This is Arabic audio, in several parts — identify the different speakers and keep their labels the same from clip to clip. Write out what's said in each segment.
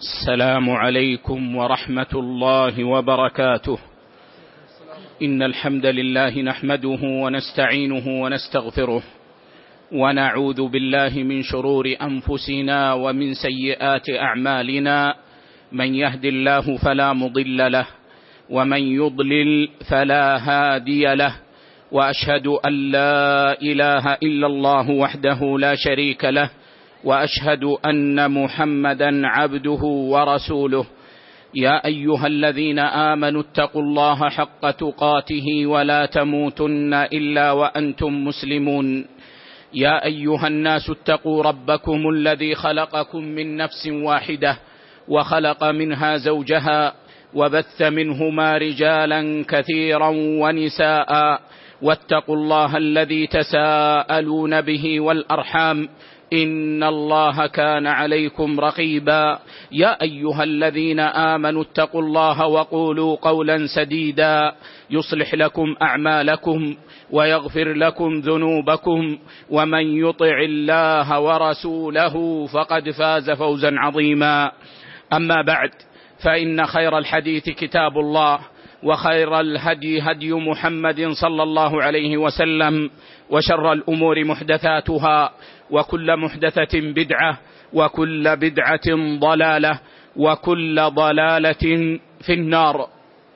Speaker 1: السلام عليكم ورحمة الله وبركاته. إن الحمد لله نحمده ونستعينه ونستغفره، ونعوذ بالله من شرور أنفسنا ومن سيئات أعمالنا. من يهد الله فلا مضل له، ومن يضلل فلا هادي له، وأشهد أن لا إله إلا الله وحده لا شريك له، وأشهد أن محمدا عبده ورسوله. يا أيها الذين آمنوا اتقوا الله حق تقاته ولا تموتن إلا وأنتم مسلمون. يا أيها الناس اتقوا ربكم الذي خلقكم من نفس واحدة، وخلق منها زوجها، وبث منهما رجالا كثيرا ونساء، واتقوا الله الذي تساءلون به والأرحام، إن الله كان عليكم رقيبا. يا أيها الذين آمنوا اتقوا الله وقولوا قولا سديدا يصلح لكم أعمالكم ويغفر لكم ذنوبكم، ومن يطع الله ورسوله فقد فاز فوزا عظيما. أما بعد، فإن خير الحديث كتاب الله، وخير الهدي هدي محمد صلى الله عليه وسلم، وشر الأمور محدثاتها، وكل محدثة بدعة، وكل بدعة ضلالة، وكل ضلالة في النار.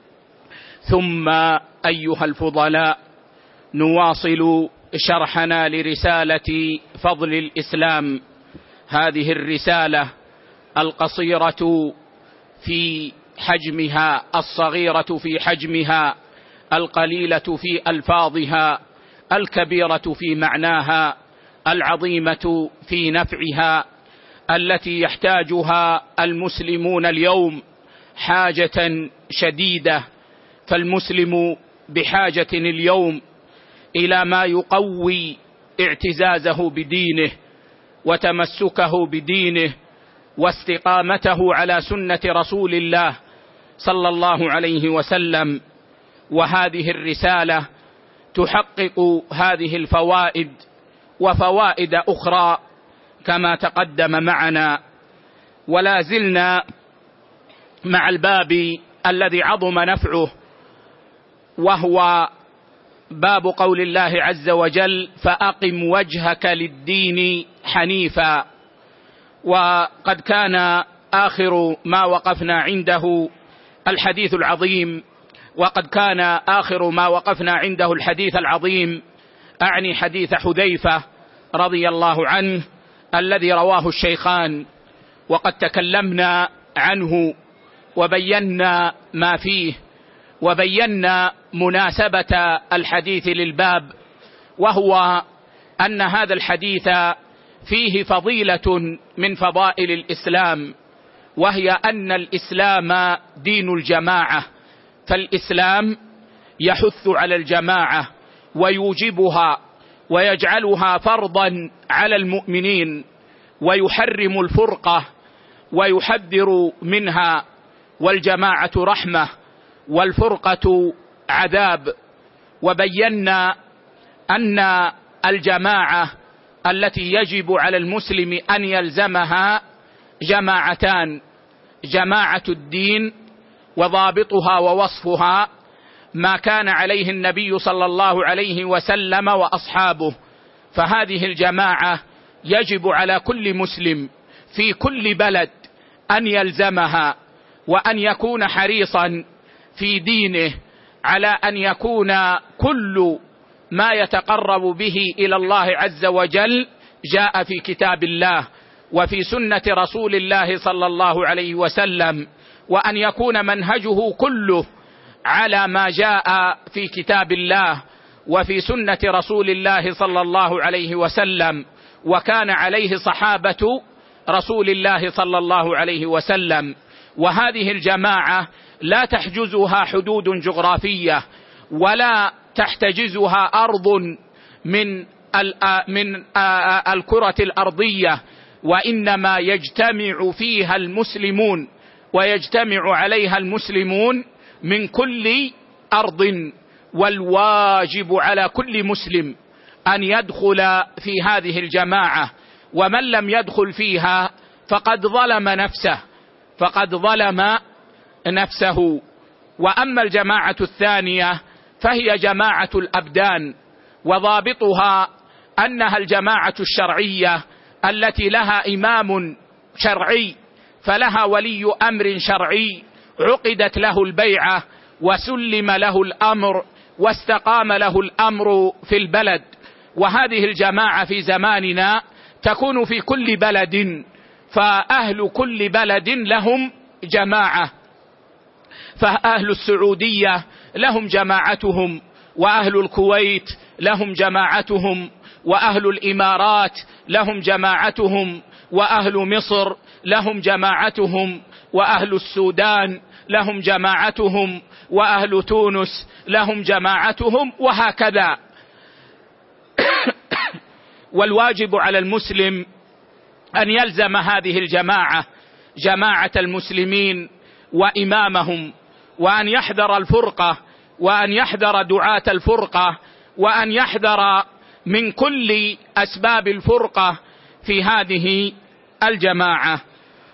Speaker 1: ثم أيها الفضلاء، نواصل شرحنا لرسالة فضل الإسلام. هذه الرسالة القصيرة في حجمها، الصغيرة في حجمها، القليلة في ألفاظها، الكبيرة في معناها، العظيمة في نفعها، التي يحتاجها المسلمون اليوم حاجة شديدة. فالمسلم بحاجة اليوم إلى ما يقوي اعتزازه بدينه، وتمسكه بدينه، واستقامته على سنة رسول الله صلى الله عليه وسلم. وهذه الرسالة تحقق هذه الفوائد وفوائد أخرى كما تقدم معنا. ولا زلنا مع الباب الذي عظم نفعه، وهو باب قول الله عز وجل: فأقم وجهك للدين حنيفا. وقد كان آخر ما وقفنا عنده الحديث العظيم، وقد كان آخر ما وقفنا عنده الحديث العظيم، أعني حديث حذيفة رضي الله عنه الذي رواه الشيخان. وقد تكلمنا عنه وبينا ما فيه، وبينا مناسبة الحديث للباب، وهو أن هذا الحديث فيه فضيلة من فضائل الإسلام، وهي أن الإسلام دين الجماعة. فالإسلام يحث على الجماعة ويوجبها ويجعلها فرضا على المؤمنين، ويحرم الفرقة ويحذر منها. والجماعة رحمة، والفرقة عذاب. وبينا أن الجماعة التي يجب على المسلم أن يلزمها جماعتان: جماعة الدين، وضابطها ووصفها ما كان عليه النبي صلى الله عليه وسلم وأصحابه. فهذه الجماعة يجب على كل مسلم في كل بلد أن يلزمها، وأن يكون حريصا في دينه على أن يكون كل ما يتقرب به إلى الله عز وجل جاء في كتاب الله وفي سنة رسول الله صلى الله عليه وسلم، وأن يكون منهجه كله على ما جاء في كتاب الله وفي سنة رسول الله صلى الله عليه وسلم، وكان عليه صحابة رسول الله صلى الله عليه وسلم. وهذه الجماعة لا تحجزها حدود جغرافية، ولا تحتجزها أرض من الكرة الأرضية، وإنما يجتمع فيها المسلمون ويجتمع عليها المسلمون من كل أرض. والواجب على كل مسلم أن يدخل في هذه الجماعة، ومن لم يدخل فيها فقد ظلم نفسه، فقد ظلم نفسه. وأما الجماعة الثانية فهي جماعة الأبدان، وضابطها أنها الجماعة الشرعية التي لها إمام شرعي، فلها ولي أمر شرعي عقدت له البيعة وسلم له الأمر واستقام له الأمر في البلد. وهذه الجماعة في زماننا تكون في كل بلد، فأهل كل بلد لهم جماعة، فأهل السعودية لهم جماعتهم، وأهل الكويت لهم جماعتهم، وأهل الإمارات لهم جماعتهم، وأهل مصر لهم جماعتهم، وأهل السودان لهم جماعتهم، وأهل تونس لهم جماعتهم، وهكذا. والواجب على المسلم أن يلزم هذه الجماعة، جماعة المسلمين وإمامهم، وأن يحذر الفرقة، وأن يحذر دعاة الفرقة، وأن يحذر من كل أسباب الفرقة في هذه الجماعة.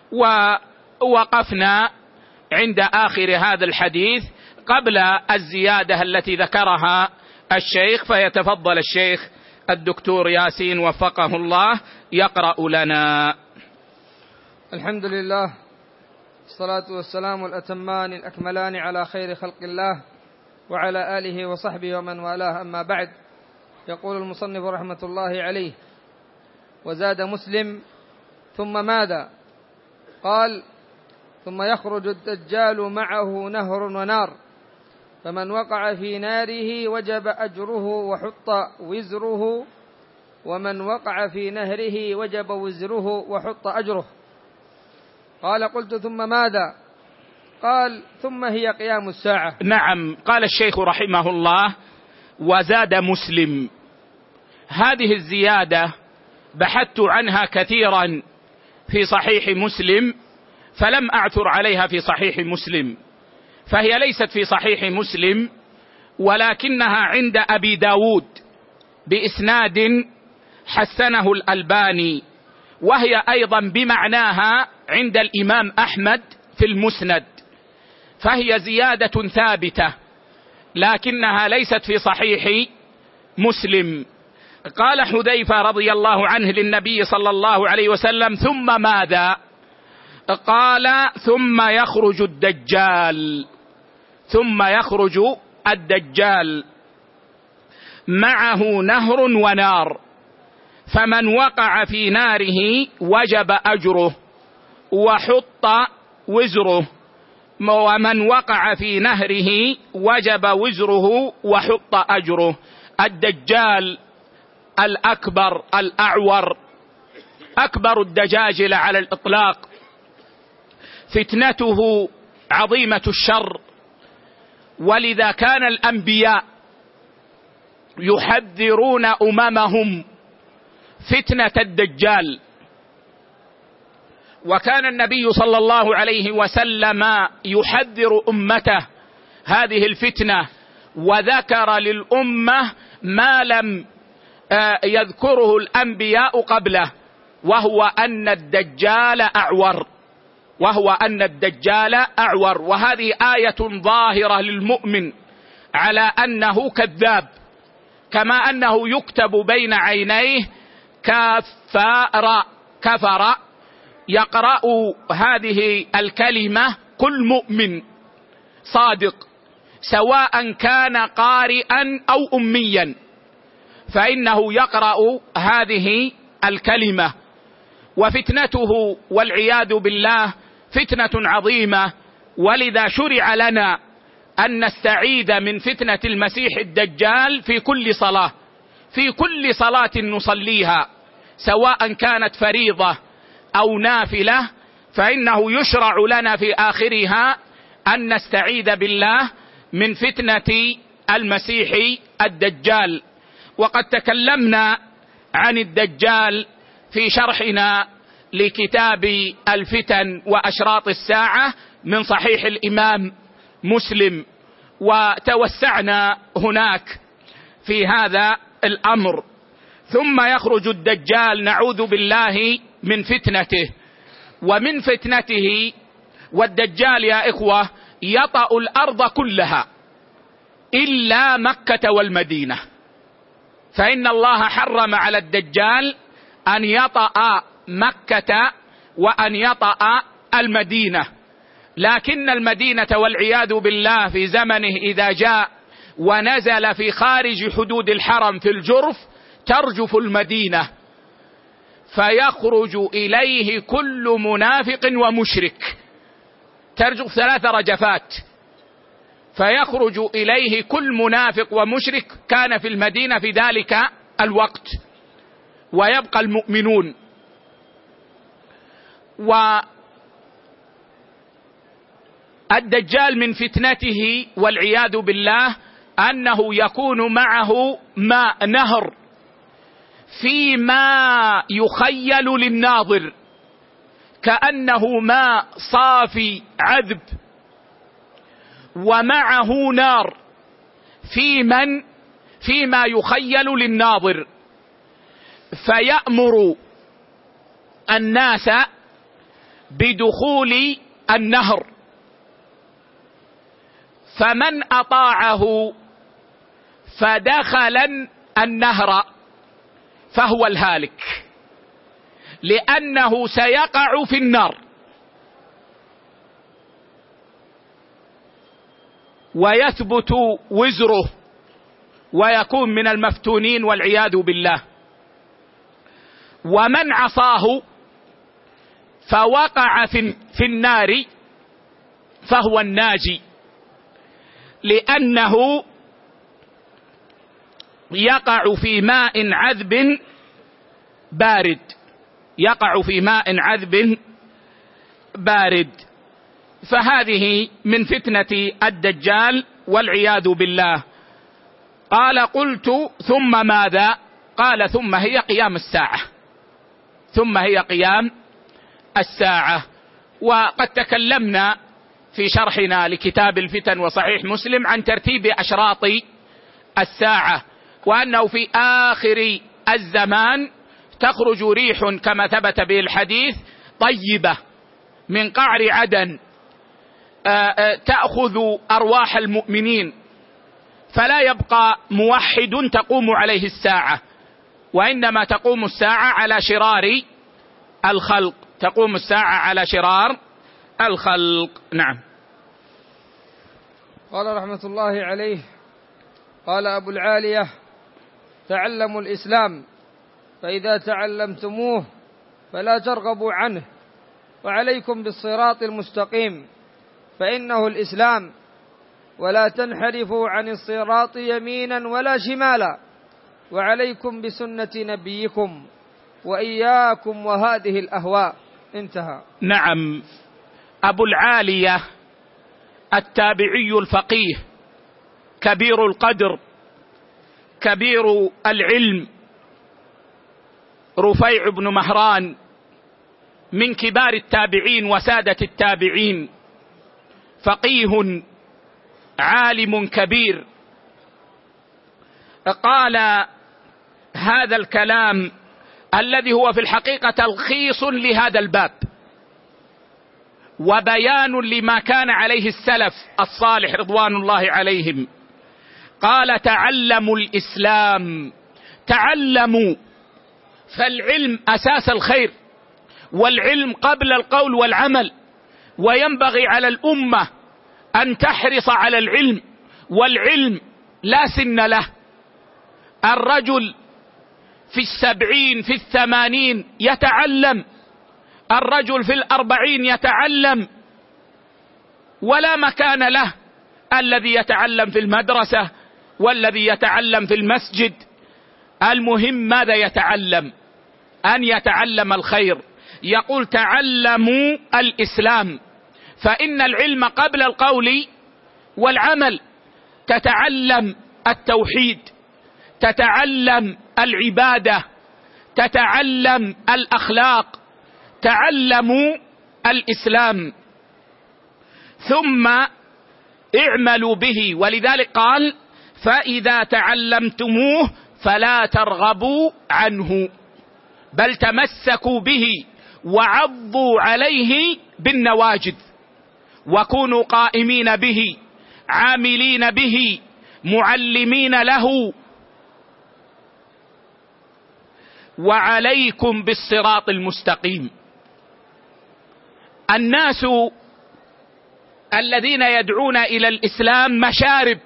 Speaker 1: ووقفنا عند آخر هذا الحديث قبل الزيادة التي ذكرها الشيخ، فيتفضل الشيخ الدكتور ياسين وفقه الله يقرأ لنا.
Speaker 2: الحمد لله، الصلاة والسلام الأتمان الأكملان على خير خلق الله وعلى آله وصحبه ومن والاه، أما بعد. يقول المصنف رحمة الله عليه: وزاد مسلم: ثم ماذا؟ قال: ثم يخرج الدجال معه نهر ونار، فمن وقع في ناره وجب أجره وحط وزره، ومن وقع في نهره وجب وزره وحط أجره. قال: قلت: ثم ماذا؟ قال: ثم هي قيام الساعة.
Speaker 1: نعم. قال الشيخ رحمه الله: وزاد مسلم. هذه الزيادة بحثت عنها كثيرا في صحيح مسلم فلم أعثر عليها في صحيح مسلم، فهي ليست في صحيح مسلم، ولكنها عند أبي داود بإسناد حسنه الألباني، وهي أيضا بمعناها عند الإمام أحمد في المسند، فهي زيادة ثابتة لكنها ليست في صحيح مسلم. قال حذيفة رضي الله عنه للنبي صلى الله عليه وسلم: ثم ماذا؟ قال: ثم يخرج الدجال. ثم يخرج الدجال معه نهر ونار، فمن وقع في ناره وجب أجره وحط وزره، ومن وقع في نهره وجب وزره وحط أجره. الدجال الأكبر الأعور أكبر الدجاجل على الإطلاق، فتنته عظيمة الشر، ولذا كان الأنبياء يحذرون أممهم فتنة الدجال، وكان النبي صلى الله عليه وسلم يحذر أمته هذه الفتنة، وذكر للأمة ما لم يذكره الأنبياء قبله، وهو أن الدجال أعور، وهذه آية ظاهرة للمؤمن على أنه كذاب، كما أنه يكتب بين عينيه كفر. يقرأ هذه الكلمة كل مؤمن صادق، سواء كان قارئا أو أميا، فإنه يقرأ هذه الكلمة. وفتنته والعياذ بالله فتنة عظيمة، ولذا شرع لنا أن نستعيذ من فتنة المسيح الدجال في كل صلاة نصليها، سواء كانت فريضة أو نافلة، فإنه يشرع لنا في آخرها أن نستعيذ بالله من فتنة المسيح الدجال. وقد تكلمنا عن الدجال في شرحنا لكتاب الفتن وأشراط الساعة من صحيح الإمام مسلم، وتوسعنا هناك في هذا الأمر. ثم يخرج الدجال، نعوذ بالله من فتنته، ومن فتنته والدجال يا إخوة يطأ الأرض كلها إلا مكة والمدينة، فإن الله حرم على الدجال أن يطأ مكة وأن يطأ المدينة، لكن المدينة والعياذ بالله في زمنه إذا جاء ونزل في خارج حدود الحرم في الجرف ترجف المدينة، فيخرج إليه كل منافق ومشرك، ترجف 3 رجفات، فيخرج إليه كل منافق ومشرك كان في المدينة في ذلك الوقت، ويبقى المؤمنون. والدجال من فتنته والعياذ بالله أنه يكون معه ماء نهر فيما يخيل للناظر كأنه ماء صافي عذب، ومعه نار فيما يخيل للناظر، فيأمر الناس بدخول النهر، فمن أطاعه فدخل النهر فهو الهالك، لأنه سيقع في النار ويثبت وزره ويكون من المفتونين والعياذ بالله. ومن عصاه فوقع في النار فهو الناجي، لأنه يقع في ماء عذب بارد، يقع في ماء عذب بارد. فهذه من فتنة الدجال والعياذ بالله. قال قلت ثم ماذا؟ قال ثم هي قيام الساعة، ثم هي قيام الساعة. وقد تكلمنا في شرحنا لكتاب الفتن وصحيح مسلم عن ترتيب أشراط الساعة، وأنه في آخر الزمان تخرج ريح كما ثبت به الحديث طيبة من قعر عدن تأخذ أرواح المؤمنين، فلا يبقى موحد تقوم عليه الساعة، وإنما تقوم الساعة على شرار الخلق، تقوم الساعة على شرار الخلق. نعم.
Speaker 2: قال رحمة الله عليه: قال أبو العالية: تعلموا الإسلام، فإذا تعلمتموه فلا ترغبوا عنه، وعليكم بالصراط المستقيم فإنه الإسلام، ولا تنحرفوا عن الصراط يمينا ولا شمالا، وعليكم بسنة نبيكم وإياكم وهذه الأهواء. انتهى.
Speaker 1: نعم. أبو العالية التابعي الفقيه كبير القدر كبير العلم رفيع بن مهران من كبار التابعين وسادة التابعين، فقيه عالم كبير، قال هذا الكلام الذي هو في الحقيقة تلخيص لهذا الباب وبيان لما كان عليه السلف الصالح رضوان الله عليهم. قال: تعلموا الإسلام، تعلموا، فالعلم أساس الخير، والعلم قبل القول والعمل، وينبغي على الأمة أن تحرص على العلم، والعلم لا سن له. الرجل في 70 في 80 يتعلم، الرجل في 40 يتعلم، ولا مكان له الذي يتعلم في المدرسة والذي يتعلم في المسجد. المهم ماذا يتعلم؟ أن يتعلم الخير. يقول: تعلموا الإسلام، فإن العلم قبل القول والعمل. تتعلم التوحيد، تتعلم العبادة، تتعلم الأخلاق، تعلموا الإسلام ثم اعملوا به. ولذلك قال: فإذا تعلمتموه فلا ترغبوا عنه، بل تمسكوا به وعضوا عليه بالنواجذ. وكونوا قائمين به عاملين به معلمين له. وعليكم بالصراط المستقيم. الناس الذين يدعون إلى الإسلام مشارب،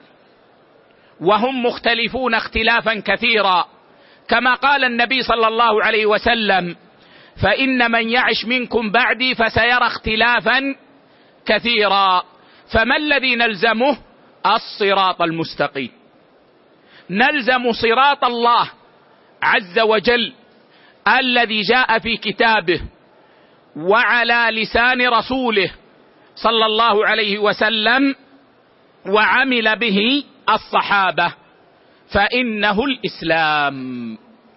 Speaker 1: وهم مختلفون اختلافا كثيرا، كما قال النبي صلى الله عليه وسلم: فإن من يعش منكم بعدي فسيرى اختلافا كثيرا. فما الذي نلزمه؟ الصراط المستقيم. نلزم صراط الله عز وجل الذي جاء في كتابه وعلى لسان رسوله صلى الله عليه وسلم وعمل به الصحابة، فإنه الإسلام.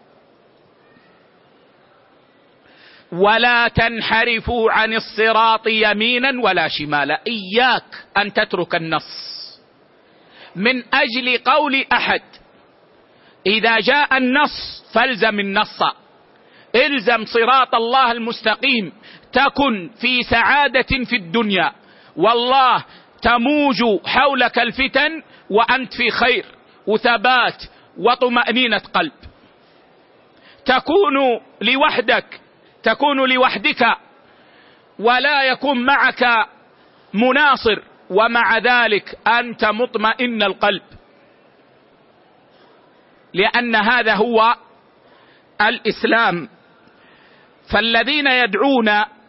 Speaker 1: ولا تنحرفوا عن الصراط يمينا ولا شمالا. إياك أن تترك النص من أجل قول أحد. إذا جاء النص فالزم النص، الزم صراط الله المستقيم، تكن في سعادة في الدنيا، والله تموج حولك الفتن وأنت في خير وثبات وطمأنينة قلب. تكون لوحدك ولا يكون معك مناصر، ومع ذلك أنت مطمئن القلب، لأن هذا هو الإسلام. فالذين يدعون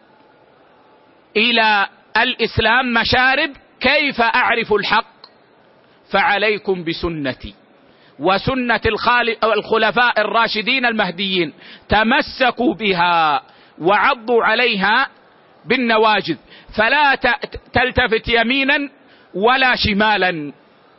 Speaker 1: إلى الإسلام مشارب. كيف أعرف الحق؟ فعليكم بسنتي وسنة الخلفاء الراشدين المهديين، تمسكوا بها وعضوا عليها بالنواجذ، فلا تلتفت يمينا ولا شمالا.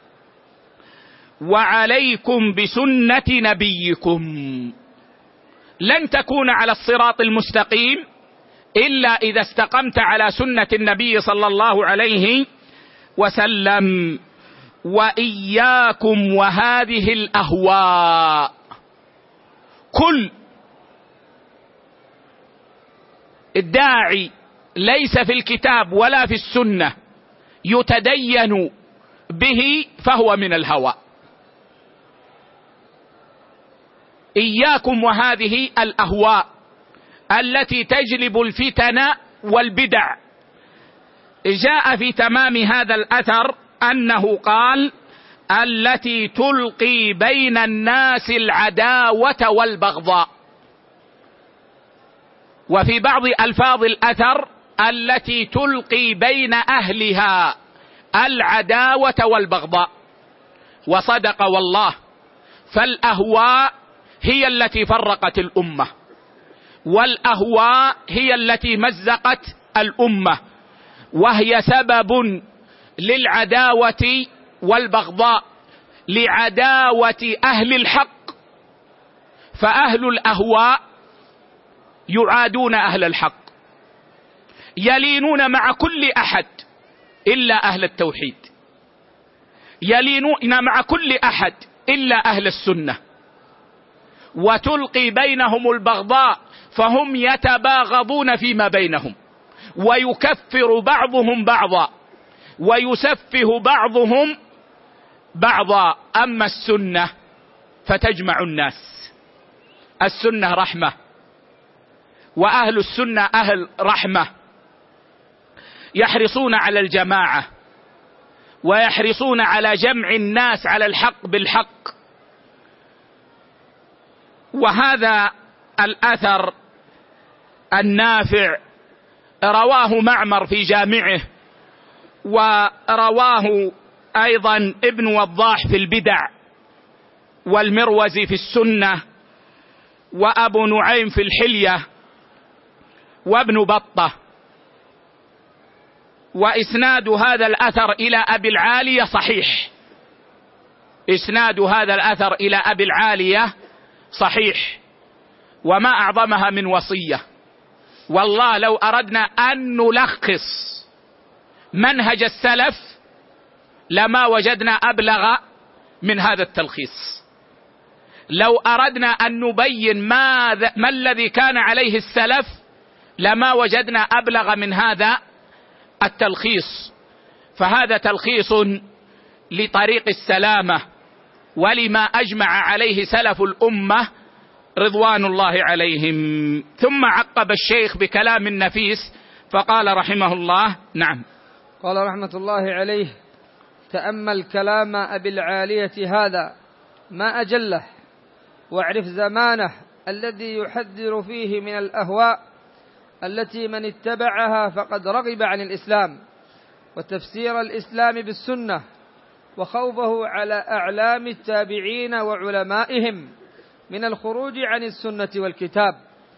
Speaker 1: وعليكم بسنة نبيكم. لن تكون على الصراط المستقيم إلا إذا استقمت على سنة النبي صلى الله عليه وسلم. وإياكم وهذه الأهواء. كل الداعي ليس في الكتاب ولا في السنة يتدين به فهو من الهوى. إياكم وهذه الأهواء التي تجلب الفتن والبدع. جاء في تمام هذا الأثر أنه قال: التي تلقي بين الناس العداوة والبغضاء. وفي بعض ألفاظ الأثر: التي تلقي بين أهلها العداوة والبغضاء. وصدق والله، فالأهواء هي التي فرقت الأمة، والأهواء هي التي مزقت الأمة، وهي سبب للعداوة والبغضاء، لعداوة أهل الحق. فأهل الأهواء يعادون أهل الحق، يلينون مع كل أحد إلا أهل التوحيد، يلينون مع كل أحد إلا أهل السنة، وتلقي بينهم البغضاء، فهم يتباغضون فيما بينهم، ويكفر بعضهم بعضا، ويسفه بعضهم بعضا. أما السنة فتجمع الناس. السنة رحمة، وأهل السنة أهل رحمة، يحرصون على الجماعة، ويحرصون على جمع الناس على الحق بالحق. وهذا الأثر النافع رواه معمر في جامعه، ورواه أيضا ابن وضاح في البدع، والمروزي في السنة، وأبو نعيم في الحلية، وابن بطة. وإسناد هذا الأثر إلى أبي العالية صحيح. إسناد هذا الأثر إلى أبي العالية صحيح، وما أعظمها من وصية. والله لو أردنا أن نلخص منهج السلف لما وجدنا أبلغ من هذا التلخيص. لو أردنا أن نبين ما الذي كان عليه السلف لما وجدنا أبلغ من هذا التلخيص، فهذا تلخيص لطريق السلامة ولما أجمع عليه سلف الأمة رضوان الله عليهم. ثم عقب الشيخ بكلام نفيس فقال رحمه الله: نعم.
Speaker 2: قال رحمة الله عليه: تأمل كلام أبي العالية هذا ما أجله، واعرف زمانه الذي يحذر فيه من الأهواء التي من اتبعها فقد رغب عن الإسلام، وتفسير الإسلام بالسنة، وخوفه على أعلام التابعين وعلمائهم من الخروج عن السنة والكتاب.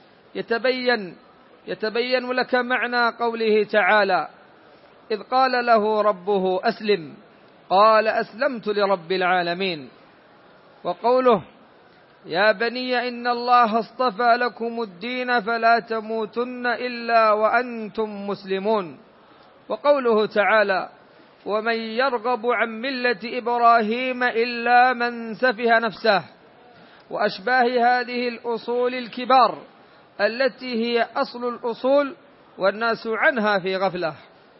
Speaker 2: يتبين لك معنى قوله تعالى: إذ قال له ربه أسلم قال أسلمت لرب العالمين. وقوله: يا بني إن الله اصطفى لكم الدين فلا تموتن إلا وأنتم مسلمون. وقوله تعالى: ومن يرغب عن ملة إبراهيم إلا من سفه نفسه. وأشباه هذه الأصول الكبار التي هي أصل الأصول والناس عنها في غفلة.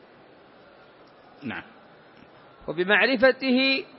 Speaker 1: نعم.
Speaker 2: وبمعرفته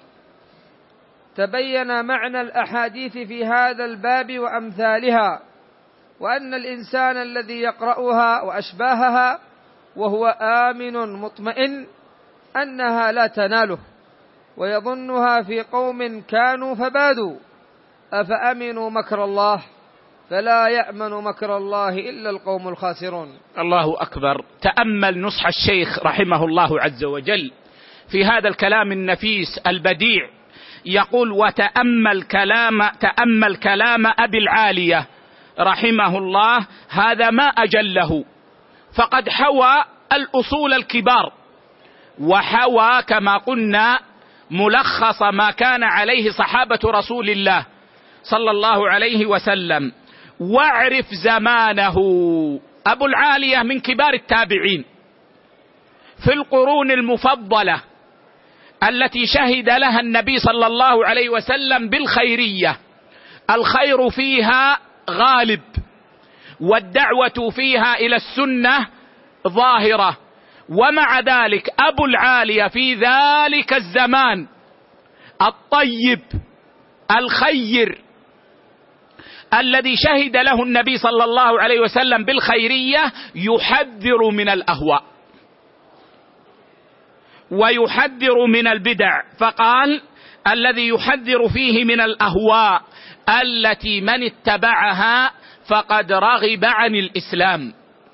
Speaker 2: تبين معنى الأحاديث في هذا الباب وأمثالها، وأن الإنسان الذي يقرأها وأشباهها وهو آمن مطمئن أنها لا تناله، ويظنها في قوم كانوا فبادوا، أفأمنوا مكر الله فلا يأمن مكر الله إلا القوم الخاسرون.
Speaker 1: الله أكبر. تأمل نصح الشيخ رحمه الله عز وجل في هذا الكلام النفيس البديع، يقول: وتأمل كلام أبي العالية رحمه الله، هذا ما أجله، فقد حوى الأصول الكبار، وحوى كما قلنا ملخص ما كان عليه صحابة رسول الله صلى الله عليه وسلم. واعرف زمانه. أبو العالية من كبار التابعين في القرون المفضلة التي شهد لها النبي صلى الله عليه وسلم بالخيرية، الخير فيها غالب، والدعوة فيها إلى السنة ظاهرة. ومع ذلك أبو العالية في ذلك الزمان الطيب الخير الذي شهد له النبي صلى الله عليه وسلم بالخيرية يحذر من الأهواء ويحذر من البدع، فقال: الذي يحذر فيه من الأهواء التي من اتبعها فقد رغب عن الإسلام.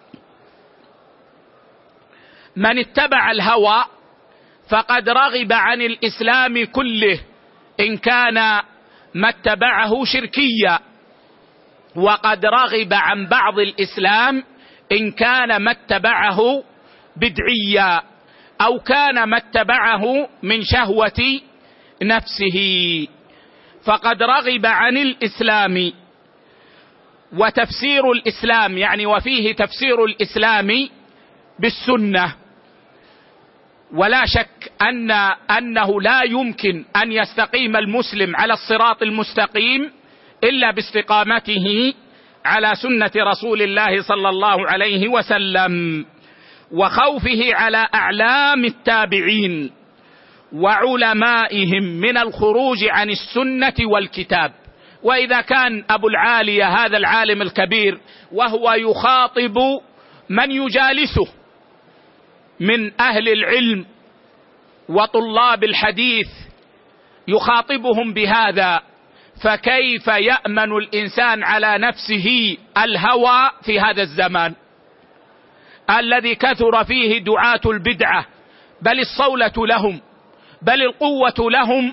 Speaker 1: من اتبع الهوى فقد رغب عن الإسلام كله، إن كان ما اتبعه شركيا، وقد رغب عن بعض الإسلام إن كان ما اتبعه بدعيا، أو كان ما اتبعه من شهوة نفسه، فقد رغب عن الإسلام. وتفسير الإسلام يعني وفيه تفسير الإسلام بالسنة، ولا شك أنه لا يمكن أن يستقيم المسلم على الصراط المستقيم إلا باستقامته على سنة رسول الله صلى الله عليه وسلم، وخوفه على أعلام التابعين وعلمائهم من الخروج عن السنة والكتاب. وإذا كان أبو العالية هذا العالم الكبير وهو يخاطب من يجالسه من أهل العلم وطلاب الحديث، يخاطبهم بهذا، فكيف يأمن الإنسان على نفسه الهوى في هذا الزمان الذي كثر فيه دعاة البدعة، بل الصولة لهم، بل القوة لهم،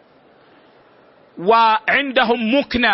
Speaker 1: وعندهم مكنة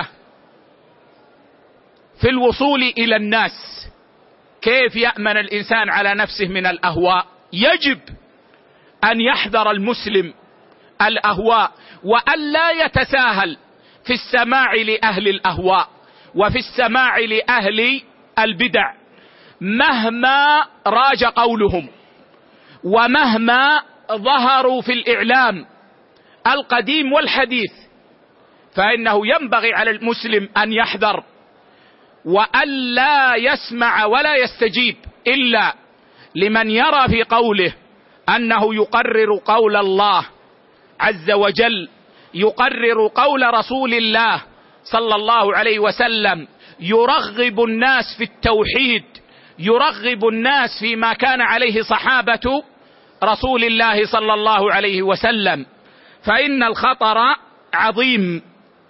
Speaker 1: في الوصول إلى الناس. كيف يأمن الإنسان على نفسه من الأهواء؟ يجب أن يحذر المسلم الأهواء، وأن لا يتساهل في السماع لأهل الأهواء وفي السماع لأهل البدع، مهما راج قولهم ومهما ظهروا في الإعلام القديم والحديث، فإنه ينبغي على المسلم أن يحذر، وأن لا يسمع ولا يستجيب إلا لمن يرى في قوله أنه يقرر قول الله عز وجل، يقرر قول رسول الله صلى الله عليه وسلم، يرغب الناس في التوحيد، يرغب الناس فيما كان عليه صحابة رسول الله صلى الله عليه وسلم، فإن الخطر عظيم.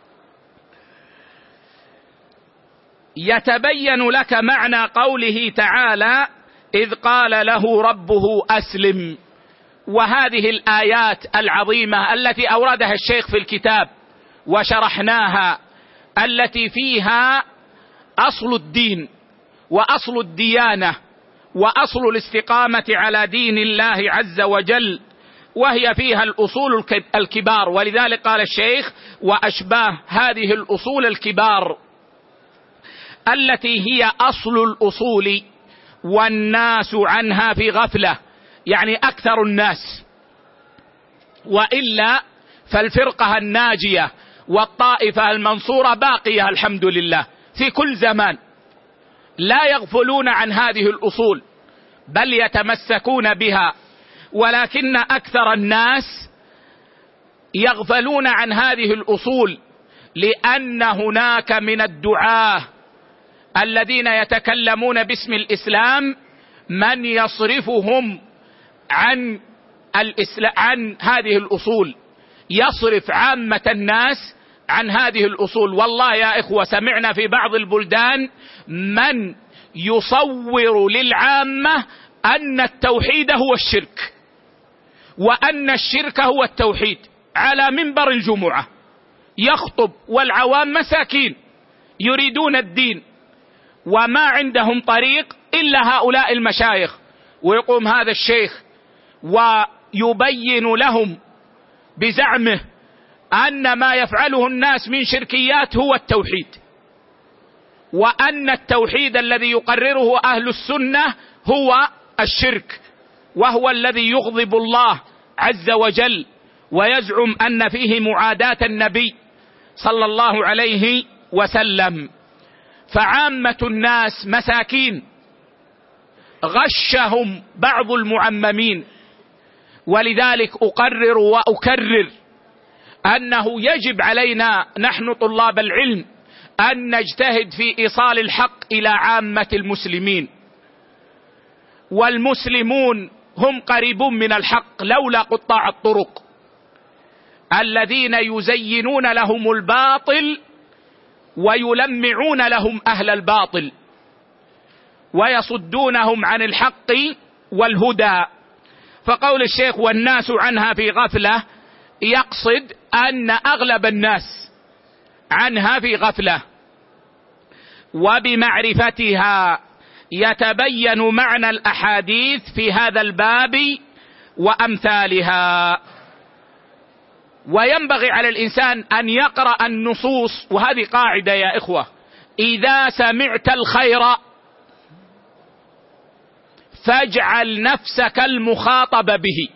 Speaker 1: يتبين لك معنى قوله تعالى: إذ قال له ربه أسلم. وهذه الآيات العظيمة التي أوردها الشيخ في الكتاب وشرحناها، التي فيها أصل الدين وأصل الديانة وأصل الاستقامة على دين الله عز وجل، وهي فيها الأصول الكبار. ولذلك قال الشيخ: وأشباه هذه الأصول الكبار التي هي أصل الأصول والناس عنها في غفلة، يعني أكثر الناس، وإلا فالفرقة الناجية والطائفة المنصورة باقية الحمد لله في كل زمان، لا يغفلون عن هذه الأصول بل يتمسكون بها، ولكن أكثر الناس يغفلون عن هذه الأصول، لأن هناك من الدعاة الذين يتكلمون باسم الإسلام من يصرفهم عن هذه الأصول، يصرف عامة الناس عن هذه الأصول. والله يا إخوة سمعنا في بعض البلدان من يصور للعامة أن التوحيد هو الشرك، وأن الشرك هو التوحيد، على منبر الجمعة يخطب، والعوام مساكين يريدون الدين وما عندهم طريق إلا هؤلاء المشايخ، ويقوم هذا الشيخ ويبين لهم بزعمه أن ما يفعله الناس من شركيات هو التوحيد، وأن التوحيد الذي يقرره أهل السنة هو الشرك، وهو الذي يغضب الله عز وجل، ويزعم أن فيه معاداة النبي صلى الله عليه وسلم. فعامة الناس مساكين غشهم بعض المعممين. ولذلك أقرر وأكرر أنه يجب علينا نحن طلاب العلم أن نجتهد في إيصال الحق إلى عامة المسلمين، والمسلمون هم قريبون من الحق لولا قطاع الطرق الذين يزينون لهم الباطل ويلمعون لهم أهل الباطل ويصدونهم عن الحق والهدى. فقول الشيخ والناس عنها في غفلة يقصد أن أغلب الناس عنها في غفلة، وبمعرفتها يتبين معنى الأحاديث في هذا الباب وأمثالها. وينبغي على الإنسان أن يقرأ النصوص، وهذه قاعدة يا إخوة: إذا سمعت الخير فاجعل نفسك المخاطب به.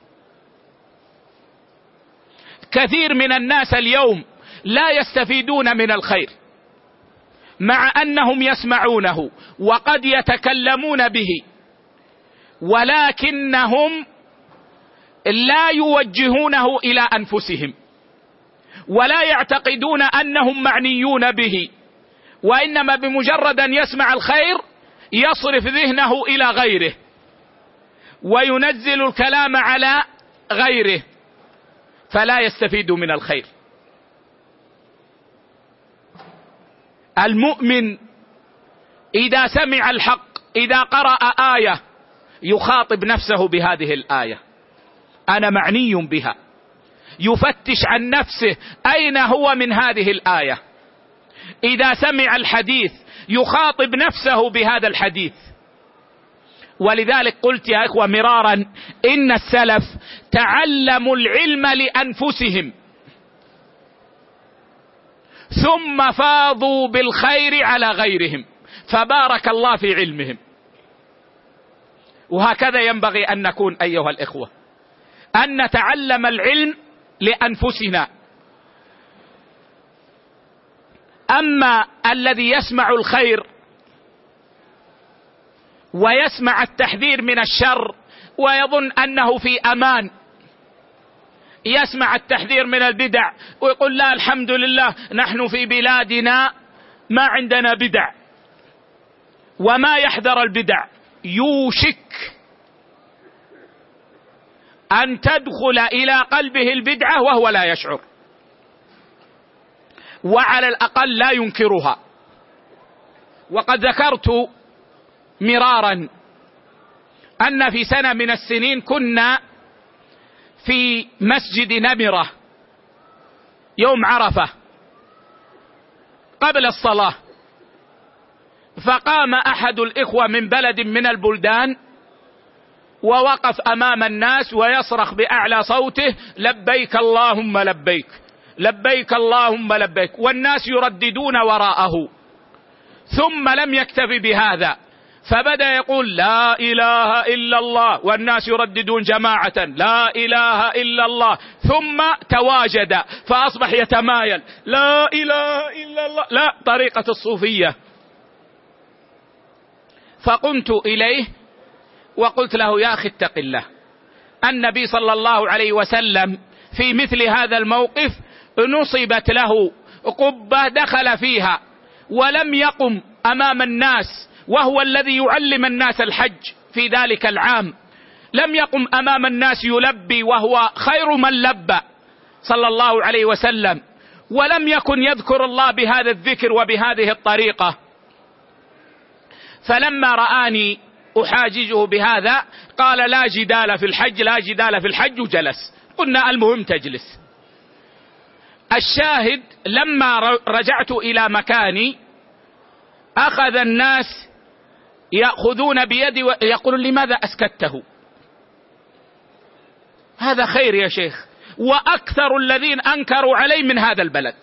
Speaker 1: كثير من الناس اليوم لا يستفيدون من الخير مع أنهم يسمعونه وقد يتكلمون به، ولكنهم لا يوجهونه إلى أنفسهم ولا يعتقدون أنهم معنيون به، وإنما بمجرد أن يسمع الخير يصرف ذهنه إلى غيره وينزل الكلام على غيره، فلا يستفيد من الخير. المؤمن إذا سمع الحق، إذا قرأ آية يخاطب نفسه بهذه الآية، أنا معني بها، يفتش عن نفسه أين هو من هذه الآية. إذا سمع الحديث يخاطب نفسه بهذا الحديث. ولذلك قلت يا إخوة مرارا إن السلف تعلموا العلم لأنفسهم ثم فاضوا بالخير على غيرهم، فبارك الله في علمهم. وهكذا ينبغي أن نكون أيها الإخوة، أن نتعلم العلم لأنفسنا. أما الذي يسمع الخير ويسمع التحذير من الشر ويظن أنه في أمان، يسمع التحذير من البدع ويقول لا الحمد لله نحن في بلادنا ما عندنا بدع، وما يحذر البدع يوشك أن تدخل إلى قلبه البدعة وهو لا يشعر، وعلى الأقل لا ينكرها. وقد ذكرت مرارا أن في سنة من السنين كنا في مسجد نمرة يوم عرفة قبل الصلاة، فقام أحد الإخوة من بلد من البلدان ووقف أمام الناس ويصرخ بأعلى صوته لبيك اللهم لبيك، لبيك اللهم لبيك، والناس يرددون وراءه. ثم لم يكتف بهذا، فبدأ يقول لا إله إلا الله، والناس يرددون جماعة لا إله إلا الله، ثم تواجد فأصبح يتمايل لا إله إلا الله، لا طريقة الصوفية. فقمت إليه وقلت له يا أخي اتق الله، النبي صلى الله عليه وسلم في مثل هذا الموقف نصبت له قبة دخل فيها ولم يقم أمام الناس، وهو الذي يعلم الناس الحج في ذلك العام، لم يقم أمام الناس يلبي وهو خير من لبى صلى الله عليه وسلم، ولم يكن يذكر الله بهذا الذكر وبهذه الطريقة. فلما رآني أحاججه بهذا قال لا جدال في الحج، لا جدال في الحج، وجلس. قلنا المهم تجلس. الشاهد لما رجعت إلى مكاني أخذ الناس يأخذون بيدي ويقولون لماذا أسكته؟ هذا خير يا شيخ، وأكثر الذين أنكروا علي من هذا البلد،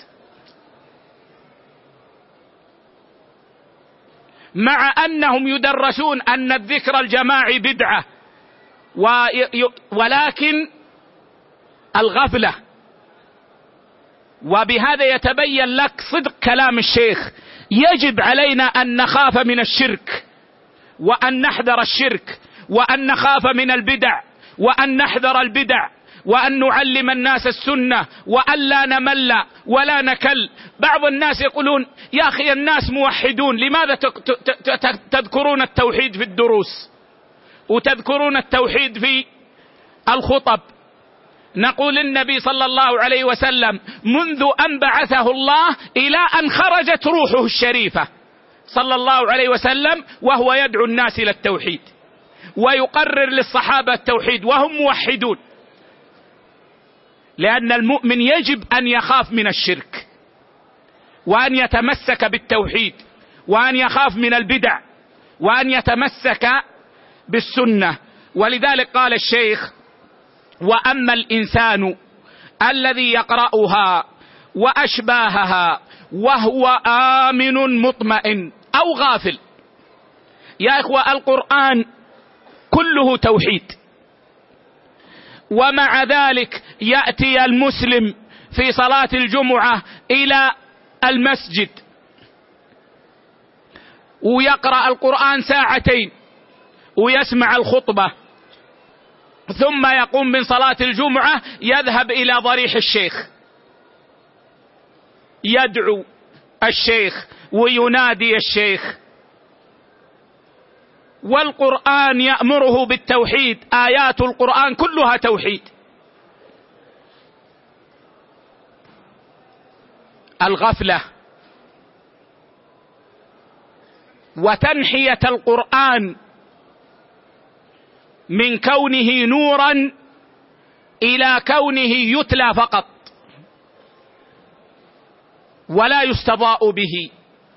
Speaker 1: مع أنهم يدرسون أن الذكر الجماعي بدعة، ولكن الغفلة. وبهذا يتبين لك صدق كلام الشيخ. يجب علينا أن نخاف من الشرك، وأن نحذر الشرك، وأن نخاف من البدع، وأن نحذر البدع، وأن نعلم الناس السنة، وأن لا نمل ولا نكل. بعض الناس يقولون يا أخي الناس موحدون، لماذا تذكرون التوحيد في الدروس وتذكرون التوحيد في الخطب؟ نقول النبي صلى الله عليه وسلم منذ أن بعثه الله إلى أن خرجت روحه الشريفة صلى الله عليه وسلم وهو يدعو الناس إلى التوحيد، ويقرر للصحابة التوحيد وهم موحدون. لأن المؤمن يجب أن يخاف من الشرك، وأن يتمسك بالتوحيد، وأن يخاف من البدع، وأن يتمسك بالسنة. ولذلك قال الشيخ وأما الإنسان الذي يقرأها وأشباهها وهو آمن مطمئن أو غافل. يا إخوة القرآن كله توحيد، ومع ذلك يأتي المسلم في صلاة الجمعة إلى المسجد ويقرأ القرآن ساعتين ويسمع الخطبة، ثم يقوم من صلاة الجمعة يذهب إلى ضريح الشيخ يدعو الشيخ وينادي الشيخ. والقرآن يأمره بالتوحيد، آيات القرآن كلها توحيد. الغفلة وتنحية القرآن من كونه نورا إلى كونه يتلى فقط ولا يستضاء به،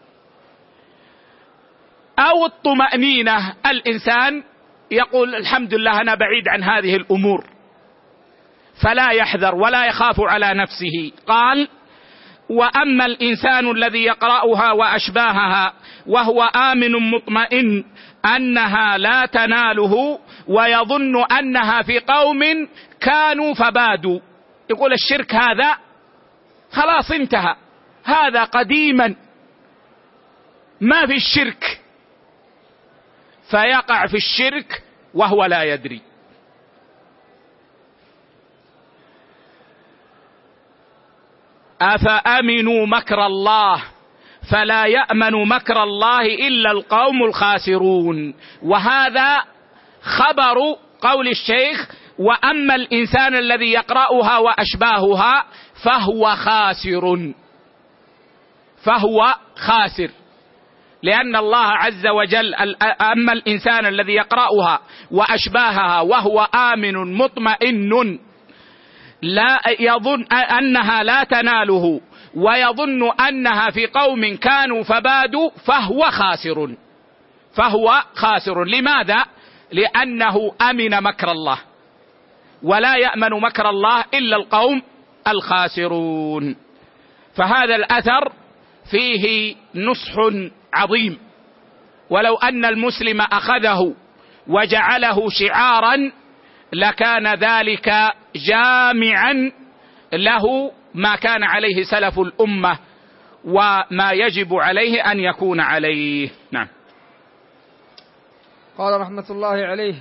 Speaker 1: أو الطمأنينة، الإنسان يقول الحمد لله أنا بعيد عن هذه الأمور، فلا يحذر ولا يخاف على نفسه. قال وأما الإنسان الذي يقرأها وأشباهها وهو آمن مطمئن أنها لا تناله ويظن أنها في قوم كانوا فبادوا. يقول الشرك هذا خلاص انتهى، هذا قديما ما في الشرك، فيقع في الشرك وهو لا يدري. أفأمنوا مكر الله فلا يأمن مكر الله إلا القوم الخاسرون. وهذا خبر قول الشيخ: وأما الإنسان الذي يقرأها وأشباهها فهو خاسر، لأن الله عز وجل أما الإنسان الذي يقرأها وأشباهها وهو آمن مطمئن لا يظن أنها لا تناله ويظن أنها في قوم كانوا فبادوا فهو خاسر. لماذا؟ لأنه أمن مكر الله، ولا يأمن مكر الله إلا القوم الخاسرون. فهذا الأثر فيه نصح عظيم، ولو أن المسلم أخذه وجعله شعارا لكان ذلك جامعا له ما كان عليه سلف الأمة وما يجب عليه أن يكون عليه. نعم.
Speaker 2: قال رحمة الله عليه: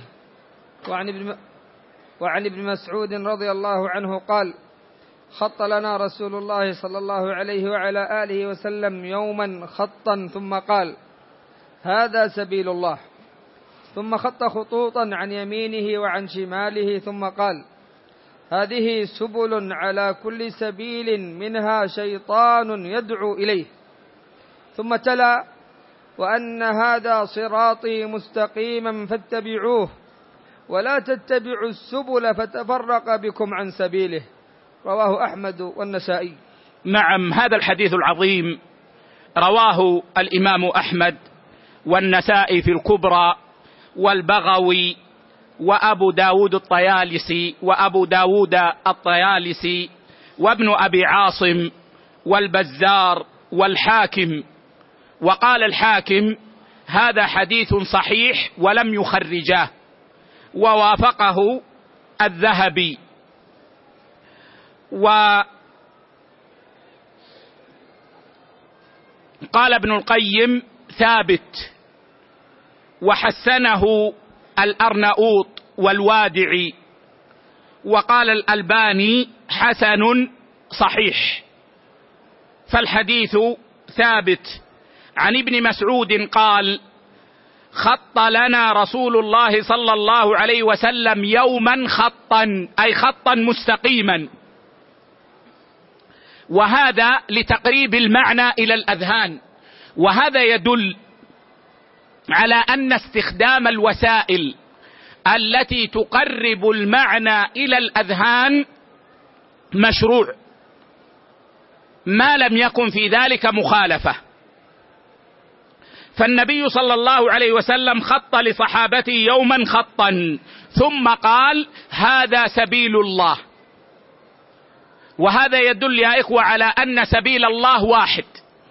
Speaker 2: وعن ابن مسعود رضي الله عنه قال: خط لنا رسول الله صلى الله عليه وعلى آله وسلم يوما خطا ثم قال: هذا سبيل الله. ثم خط خطوطا عن يمينه وعن شماله ثم قال: هذه سبل على كل سبيل منها شيطان يدعو إليه. ثم تلا: وأن هذا صراطي مستقيما فاتبعوه ولا تتبعوا السبل فتفرق بكم عن سبيله. رواه أحمد والنسائي.
Speaker 1: نعم، هذا الحديث العظيم رواه الإمام أحمد والنسائي في الكبرى والبغوي وأبو داود الطيالسي وابن أبي عاصم والبزار والحاكم. وقال الحاكم: هذا حديث صحيح ولم يخرجاه، ووافقه الذهبي. وقال ابن القيم: ثابت، وحسنه الأرناؤوط والوادعي، وقال الألباني: حسن صحيح. فالحديث ثابت. عن ابن مسعود قال: خط لنا رسول الله صلى الله عليه وسلم يوما خطا، أي خطا مستقيما. وهذا لتقريب المعنى إلى الأذهان، وهذا يدل على أن استخدام الوسائل التي تقرب المعنى إلى الأذهان مشروع، ما لم يكن في ذلك مخالفة. فالنبي صلى الله عليه وسلم خط لصحابته يوما خطا ثم قال: هذا سبيل الله. وهذا يدل يا إخوة على أن سبيل الله واحد،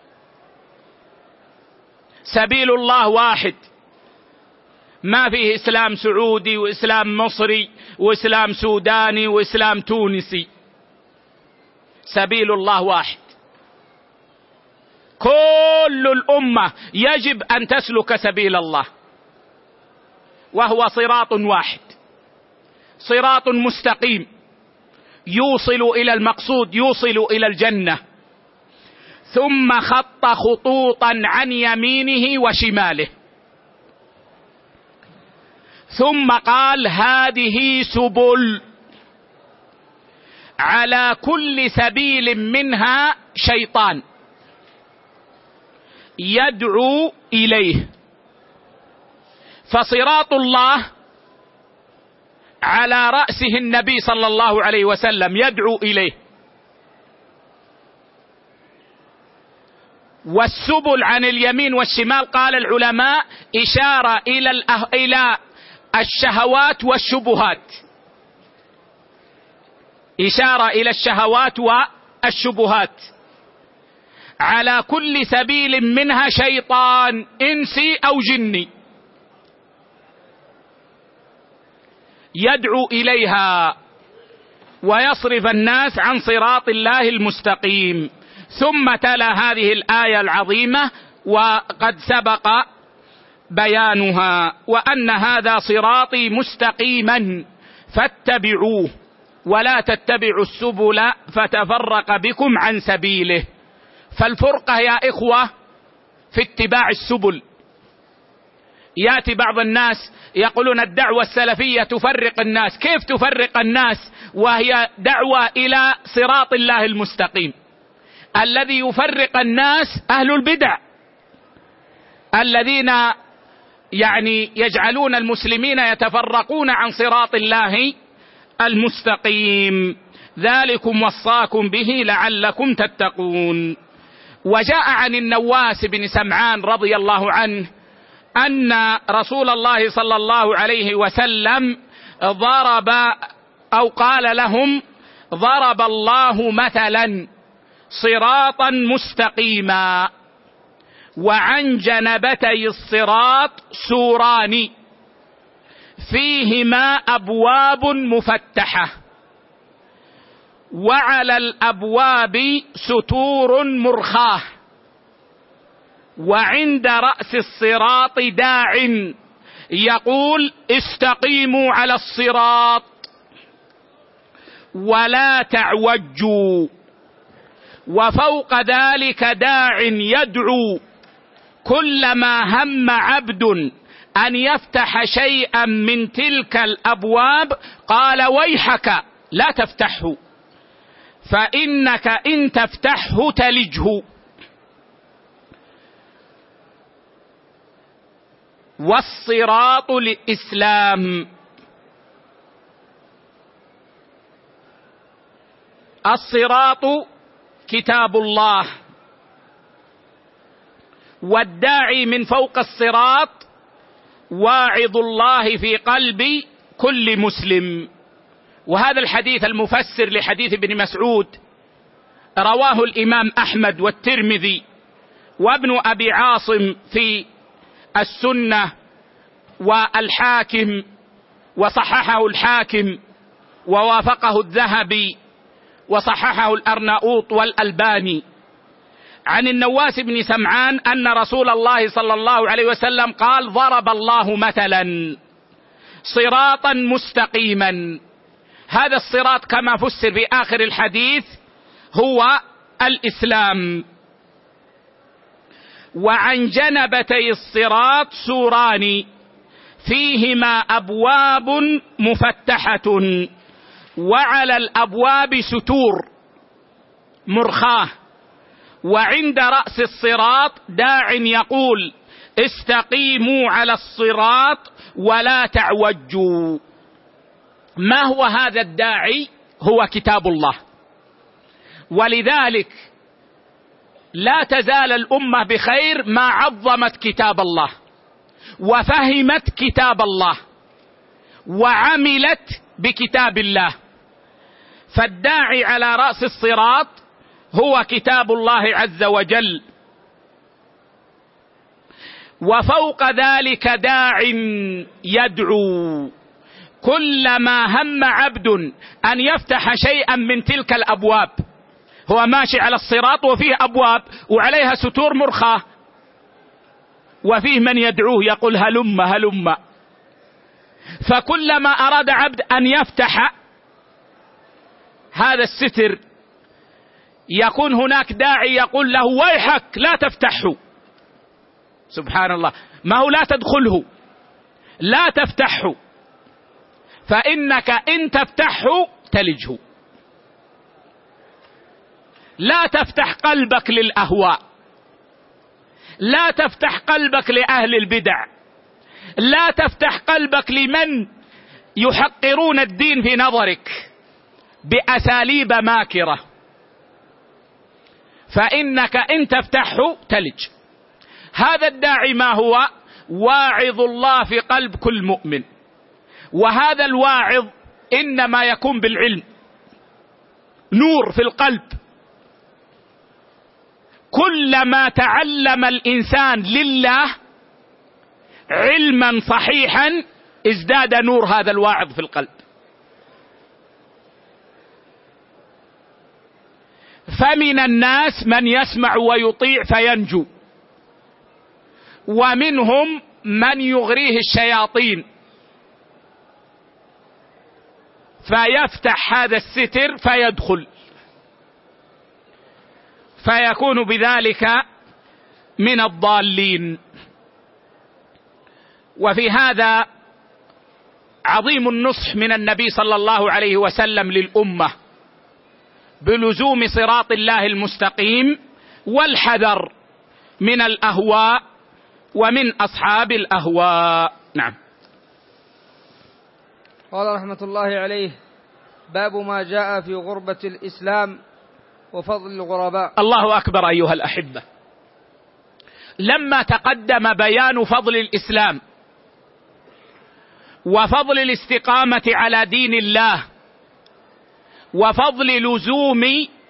Speaker 1: سبيل الله واحد، ما فيه إسلام سعودي وإسلام مصري وإسلام سوداني وإسلام تونسي. سبيل الله واحد، كل الأمة يجب أن تسلك سبيل الله، وهو صراط واحد، صراط مستقيم يوصل إلى المقصود، يوصل إلى الجنة. ثم خط خطوطا عن يمينه وشماله، ثم قال: هذه سبل على كل سبيل منها شيطان يدعو إليه. فصراط الله على رأسه النبي صلى الله عليه وسلم يدعو إليه، والسبل عن اليمين والشمال قال العلماء إشارة إلى الشهوات والشبهات، إشارة إلى الشهوات والشبهات. على كل سبيل منها شيطان إنسي أو جني يدعو إليها ويصرف الناس عن صراط الله المستقيم. ثم تلا هذه الآية العظيمة، وقد سبق بيانها، وأن هذا صراطي مستقيما فاتبعوه ولا تتبعوا السبل فتفرق بكم عن سبيله. فالفرقة يا إخوة في اتباع السبل. يأتي بعض الناس يقولون الدعوة السلفية تفرق الناس. كيف تفرق الناس وهي دعوة إلى صراط الله المستقيم؟ الذي يفرق الناس أهل البدع الذين يجعلون المسلمين يتفرقون عن صراط الله المستقيم. ذلكم وصاكم به لعلكم تتقون. وجاء عن النواس بن سمعان رضي الله عنه أن رسول الله صلى الله عليه وسلم ضرب أو قال لهم: ضرب الله مثلا صراطا مستقيما وعن جنبتي الصراط سوران فيهما أبواب مفتحة وعلى الأبواب ستور مرخاة وعند رأس الصراط داع يقول: استقيموا على الصراط ولا تعوجوا، وفوق ذلك داع يدعو كلما هم عبد أن يفتح شيئا من تلك الأبواب قال: ويحك لا تفتحه فإنك إن تفتحه تلجه. والصراط للإسلام. الصراط كتاب الله، والداعي من فوق الصراط واعظ الله في قلب كل مسلم. وهذا الحديث المفسر لحديث ابن مسعود رواه الإمام أحمد والترمذي وابن أبي عاصم في السنة والحاكم، وصححه الحاكم ووافقه الذهبي وصححه الأرناؤوط والألباني، عن النواس بن سمعان أن رسول الله صلى الله عليه وسلم قال: ضرب الله مثلا صراطا مستقيما. هذا الصراط كما فسر في آخر الحديث هو الإسلام. وعن جنبتي الصراط سوران فيهما أبواب مفتحة وعلى الأبواب ستور مرخاة وعند رأس الصراط داع يقول: استقيموا على الصراط ولا تعوجوا. ما هو هذا الداعي؟ هو كتاب الله. ولذلك لا تزال الأمة بخير ما عظمت كتاب الله وفهمت كتاب الله وعملت بكتاب الله. فالداعي على رأس الصراط هو كتاب الله عز وجل، وفوق ذلك داع يدعو كلما هم عبد أن يفتح شيئا من تلك الأبواب. هو ماشي على الصراط وفيه أبواب وعليها ستور مرخاة وفيه من يدعوه يقول: هلم هلم. فكلما أراد عبد أن يفتح هذا الستر يكون هناك داعي يقول له: ويحك لا تفتحه. سبحان الله، ما هو لا تدخله، لا تفتحه فإنك إن تفتحه تلجه. لا تفتح قلبك للأهواء، لا تفتح قلبك لأهل البدع، لا تفتح قلبك لمن يحقرون الدين في نظرك بأساليب ماكرة، فإنك إن تفتحه تلج. هذا الداعي ما هو؟ واعظ الله في قلب كل مؤمن. وهذا الواعظ إنما يكون بالعلم، نور في القلب. كلما تعلم الإنسان لله علما صحيحا ازداد نور هذا الواعظ في القلب. فمن الناس من يسمع ويطيع فينجو، ومنهم من يغريه الشياطين فيفتح هذا الستر فيدخل، فيكون بذلك من الضالين. وفي هذا عظيم النصح من النبي صلى الله عليه وسلم للأمة بلزوم صراط الله المستقيم والحذر من الأهواء ومن أصحاب الأهواء. نعم.
Speaker 2: قال رحمة الله عليه: باب ما جاء في غربة الإسلام وفضل الغرباء.
Speaker 1: الله أكبر أيها الأحبة. لما تقدم بيان فضل الإسلام وفضل الاستقامة على دين الله وفضل لزوم،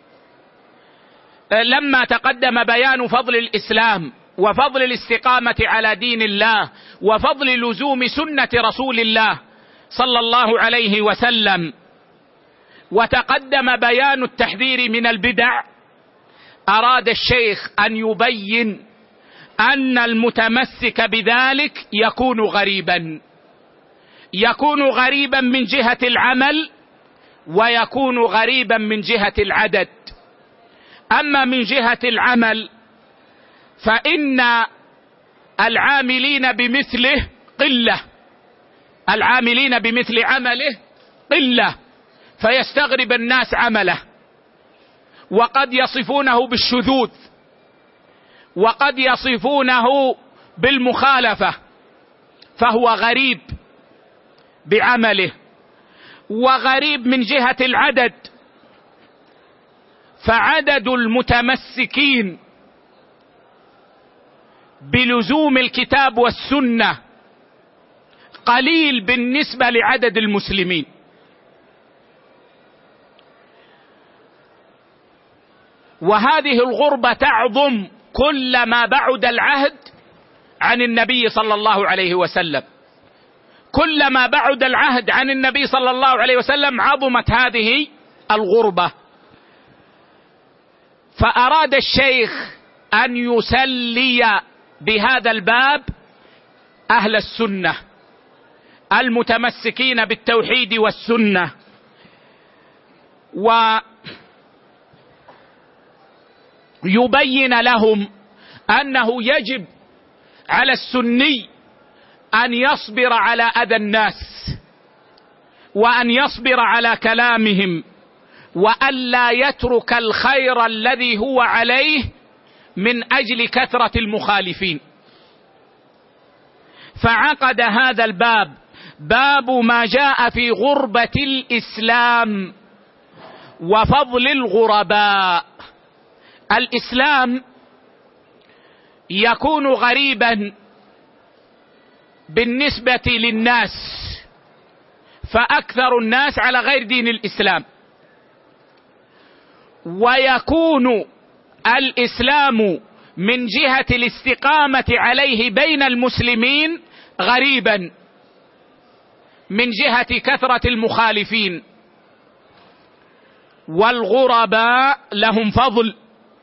Speaker 1: لما تقدم بيان فضل الإسلام وفضل الاستقامة على دين الله وفضل لزوم سنة رسول الله صلى الله عليه وسلم، وتقدم بيان التحذير من البدع، أراد الشيخ أن يبين أن المتمسك بذلك يكون غريبا، يكون غريبا من جهة العمل ويكون غريبا من جهة العدد. أما من جهة العمل فإن العاملين بمثله قلة، العاملين بمثل عمله قلة، فيستغرب الناس عمله، وقد يصفونه بالشذوذ وقد يصفونه بالمخالفة، فهو غريب بعمله. وغريب من جهة العدد، فعدد المتمسكين بلزوم الكتاب والسنة قليل بالنسبة لعدد المسلمين. وهذه الغربة تعظم كلما بعد العهد عن النبي صلى الله عليه وسلم، كلما بعد العهد عن النبي صلى الله عليه وسلم عظمت هذه الغربة. فأراد الشيخ أن يسلي بهذا الباب أهل السنة المتمسكين بالتوحيد والسنة، ويبين لهم أنه يجب على السني أن يصبر على أذى الناس وأن يصبر على كلامهم وأن لا يترك الخير الذي هو عليه من أجل كثرة المخالفين. فعقد هذا الباب باب ما جاء في غربة الإسلام وفضل الغرباء. الإسلام يكون غريبا بالنسبة للناس، فأكثر الناس على غير دين الإسلام، ويكون الإسلام من جهة الاستقامة عليه بين المسلمين غريبا من جهة كثرة المخالفين. والغرباء لهم فضل،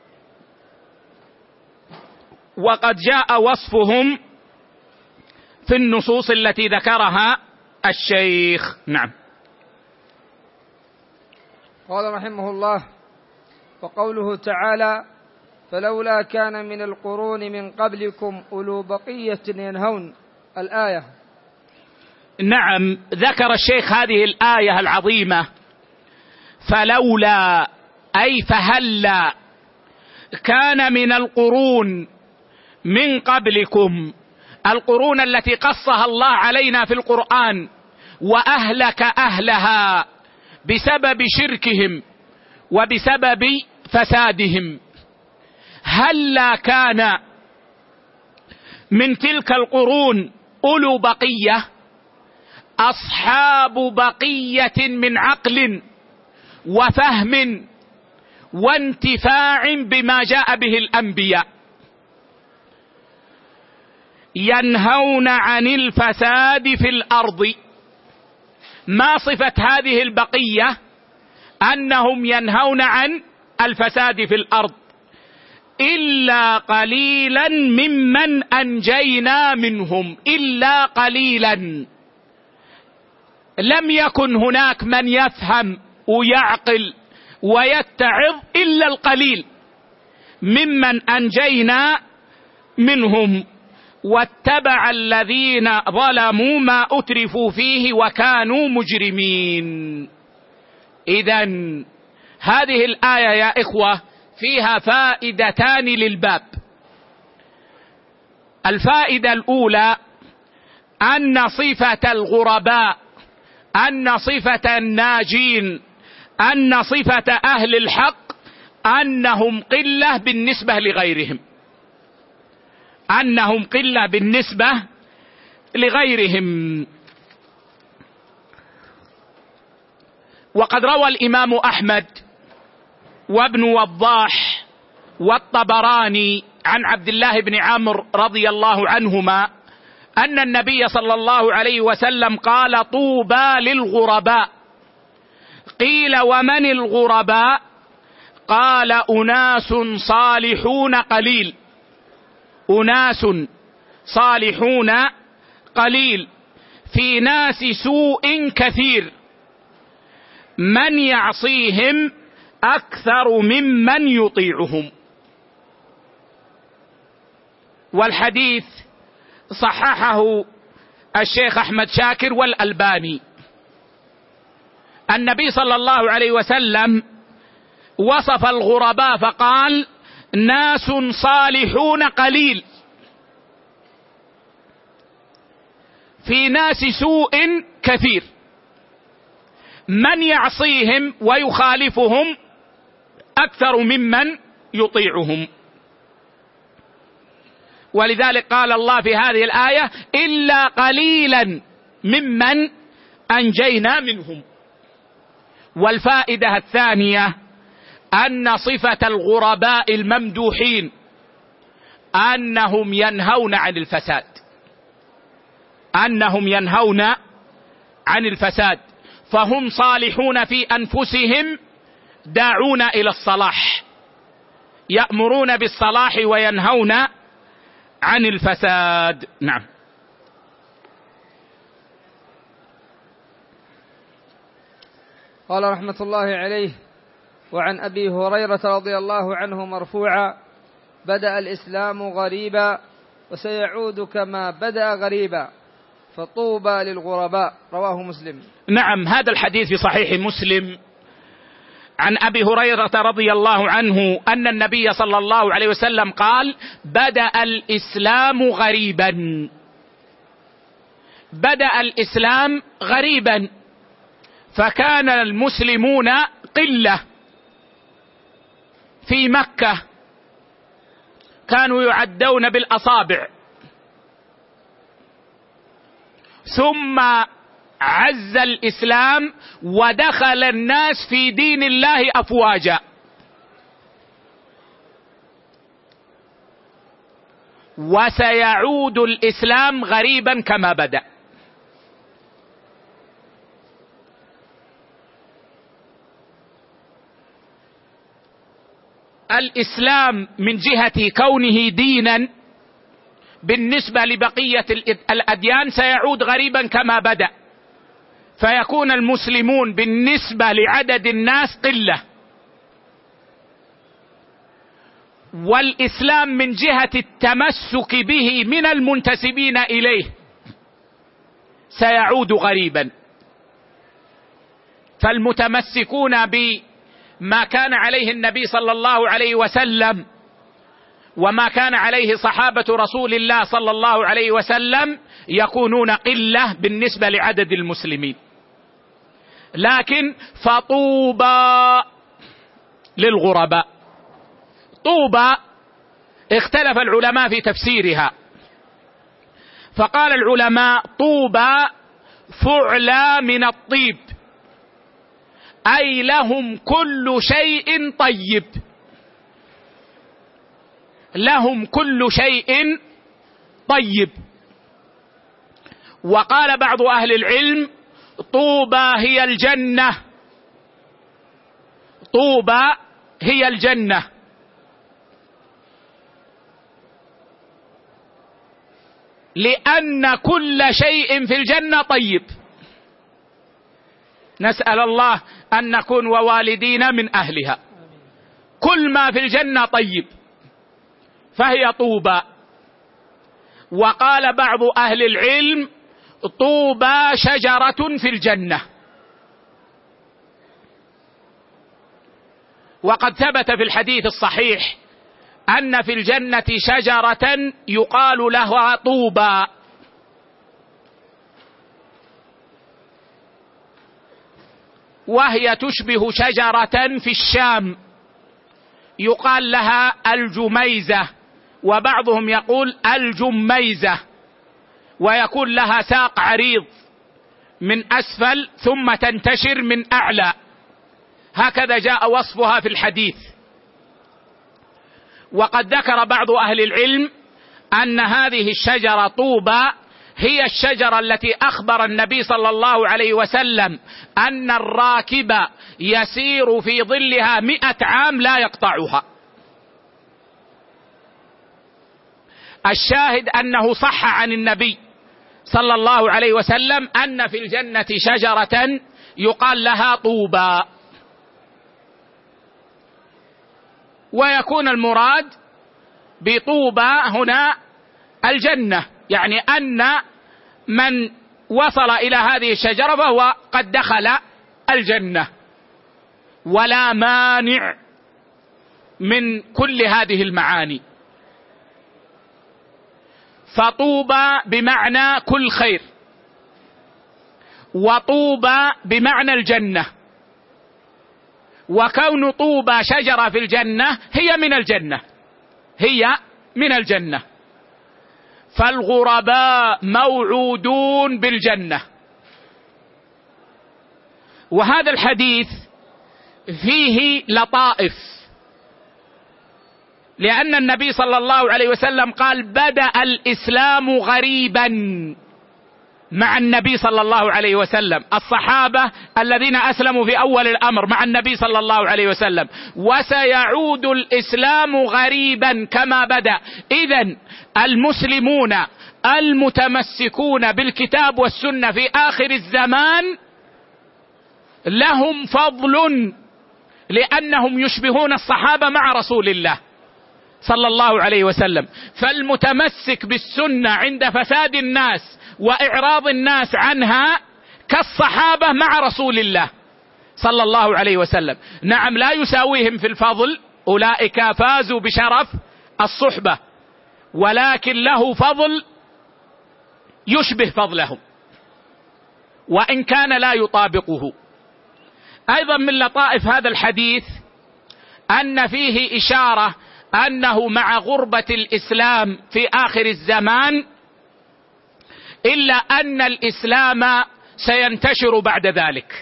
Speaker 1: وقد جاء وصفهم في النصوص التي ذكرها الشيخ. نعم.
Speaker 2: قال رحمه الله: وقوله تعالى: فلولا كان من القرون من قبلكم أولو بقية ينهون، الآية.
Speaker 1: نعم، ذكر الشيخ هذه الآية العظيمة، فلولا أي فهلا كان من القرون من قبلكم، القرون التي قصها الله علينا في القرآن وأهلك أهلها بسبب شركهم وبسبب فسادهم، هلا كان من تلك القرون أولو بقية، أصحاب بقية من عقل وفهم وانتفاع بما جاء به الأنبياء، ينهون عن الفساد في الأرض. ما صفة هذه البقية؟ أنهم ينهون عن الفساد في الأرض، إلا قليلا ممن أنجينا منهم، إلا قليلا. لم يكن هناك من يفهم ويعقل ويتعظ إلا القليل ممن أنجينا منهم، واتبع الذين ظلموا ما أترفوا فيه وكانوا مجرمين. إذن هذه الآية يا إخوة فيها فائدتان للباب. الفائدة الأولى أن صفة الغرباء، أن صفة الناجين، أن صفة أهل الحق أنهم قلة بالنسبة لغيرهم، أنهم قلة بالنسبة لغيرهم. وقد روى الإمام أحمد وابن وضاح والطبراني عن عبد الله بن عمرو رضي الله عنهما أن النبي صلى الله عليه وسلم قال: طوبى للغرباء. قيل: ومن الغرباء؟ قال: أناس صالحون قليل، أناس صالحون قليل، في ناس سوء كثير، من يعصيهم أكثر ممن يطيعهم. والحديث صححه الشيخ أحمد شاكر والألباني. النبي صلى الله عليه وسلم وصف الغرباء فقال: ناس صالحون قليل، في ناس سوء كثير، من يعصيهم ويخالفهم أكثر ممن يطيعهم. ولذلك قال الله في هذه الآية: إلا قليلا ممن أنجينا منهم. والفائدة الثانية أن صفة الغرباء الممدوحين أنهم ينهون عن الفساد، أنهم ينهون عن الفساد، فهم صالحون في أنفسهم داعون إلى الصلاح، يأمرون بالصلاح وينهون عن الفساد. نعم.
Speaker 2: قال رحمة الله عليه: وعن أبي هريرة رضي الله عنه مرفوعا: بدأ الإسلام غريبا وسيعود كما بدأ غريبا، فطوبى للغرباء. رواه مسلم.
Speaker 1: نعم، هذا الحديث في صحيح مسلم عن أبي هريرة رضي الله عنه أن النبي صلى الله عليه وسلم قال: بدأ الإسلام غريبا. بدأ الإسلام غريبا، فكان المسلمون قلة في مكة، كانوا يعدون بالأصابع، ثم عز الإسلام ودخل الناس في دين الله أفواجا، وسيعود الإسلام غريبا كما بدأ. الإسلام من جهة كونه دينا بالنسبة لبقية الأديان سيعود غريبا كما بدأ، فيكون المسلمون بالنسبة لعدد الناس قلة، والإسلام من جهة التمسك به من المنتسبين إليه سيعود غريبا. فالمتمسكون بما كان عليه النبي صلى الله عليه وسلم وما كان عليه صحابة رسول الله صلى الله عليه وسلم يكونون قلة بالنسبة لعدد المسلمين. لكن فطوبى للغرباء. طوبى اختلف العلماء في تفسيرها، فقال العلماء: طوبى فعلى من الطيب، أي لهم كل شيء طيب، لهم كل شيء طيب. وقال بعض أهل العلم: طوبى هي الجنة، طوبى هي الجنة. لأن كل شيء في الجنة طيب. نسأل الله أن نكون ووالدينا من أهلها. كل ما في الجنة طيب، فهي طوبى. وقال بعض أهل العلم: طوبى شجرة في الجنة. وقد ثبت في الحديث الصحيح أن في الجنة شجرة يقال لها طوبى، وهي تشبه شجرة في الشام يقال لها الجميزة، وبعضهم يقول الجميزة، ويكون لها ساق عريض من أسفل ثم تنتشر من أعلى، هكذا جاء وصفها في الحديث. وقد ذكر بعض أهل العلم أن هذه الشجرة طوبى هي الشجرة التي أخبر النبي صلى الله عليه وسلم أن الراكب يسير في ظلها 100 عام لا يقطعها. الشاهد أنه صح عن النبي صلى الله عليه وسلم أن في الجنة شجرة يقال لها طوبى. ويكون المراد بطوبى هنا الجنة، يعني أن من وصل إلى هذه الشجرة فهو قد دخل الجنة، ولا مانع من كل هذه المعاني. فطوبى بمعنى كل خير، وطوبى بمعنى الجنة. وكون طوبى شجرة في الجنة هي من الجنة، هي من الجنة. فالغرباء موعودون بالجنة. وهذا الحديث فيه لطائف، لأن النبي صلى الله عليه وسلم قال: بدأ الإسلام غريبا مع النبي صلى الله عليه وسلم، الصحابة الذين أسلموا في أول الأمر مع النبي صلى الله عليه وسلم، وسيعود الإسلام غريبا كما بدأ. إذن المسلمون المتمسكون بالكتاب والسنة في آخر الزمان لهم فضل، لأنهم يشبهون الصحابة مع رسول الله صلى الله عليه وسلم. فالمتمسك بالسنة عند فساد الناس وإعراض الناس عنها كالصحابة مع رسول الله صلى الله عليه وسلم. نعم، لا يساويهم في الفضل، أولئك فازوا بشرف الصحبة، ولكن له فضل يشبه فضلهم وإن كان لا يطابقه. أيضا من لطائف هذا الحديث أن فيه إشارة أنه مع غربة الإسلام في آخر الزمان إلا أن الإسلام سينتشر بعد ذلك،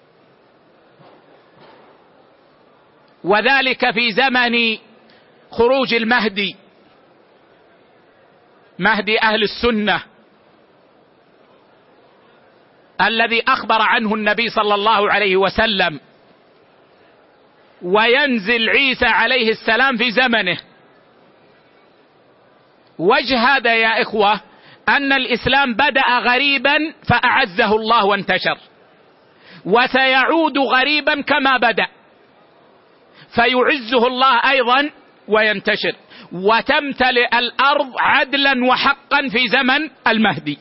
Speaker 1: وذلك في زمن خروج المهدي، مهدي أهل السنة الذي أخبر عنه النبي صلى الله عليه وسلم، وينزل عيسى عليه السلام في زمنه. وجه هذا يا إخوة أن الإسلام بدأ غريبا فأعزه الله وانتشر، وسيعود غريبا كما بدأ فيعزه الله أيضا وينتشر، وتمتلئ الأرض عدلا وحقا في زمن المهدي.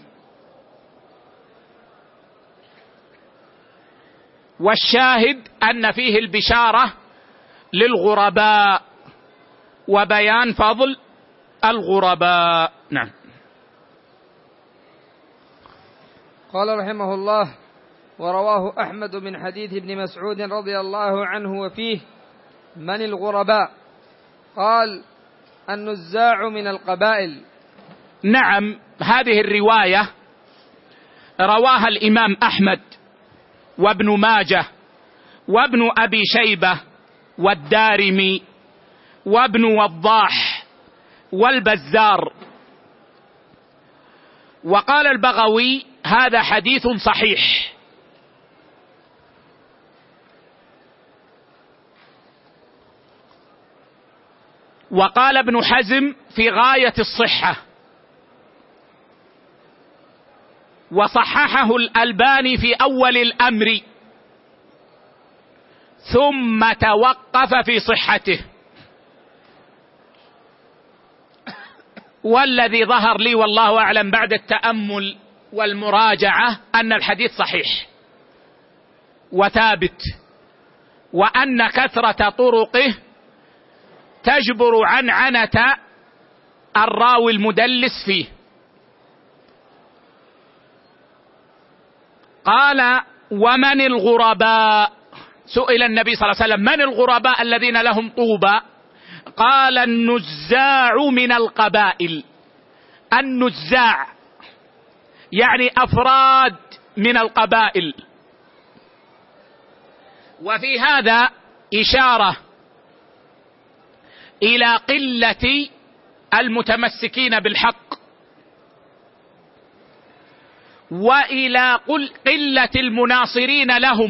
Speaker 1: والشاهد أن فيه البشارة للغرباء وبيان فضل الغرباء. نعم.
Speaker 2: قال رحمه الله: ورواه أحمد من حديث ابن مسعود رضي الله عنه وفيه: من الغرباء؟ قال: النزاع من القبائل.
Speaker 1: نعم، هذه الرواية رواها الإمام أحمد وابن ماجه وابن أبي شيبة والدارمي وابن وضاح والبزار. وقال البغوي: هذا حديث صحيح. وقال ابن حزم: في غاية الصحة. وصححه الألباني في أول الأمر، ثم توقف في صحته. والذي ظهر لي والله أعلم بعد التأمل والمراجعة أن الحديث صحيح وثابت، وأن كثرة طرقه تجبر عنعنة الراوي المدلس فيه. قال: ومن الغرباء؟ سئل النبي صلى الله عليه وسلم: من الغرباء الذين لهم طوبى؟ قال: النزاع من القبائل. النزاع يعني أفراد من القبائل. وفي هذا إشارة إلى قلة المتمسكين بالحق، وإلى قلة المناصرين لهم.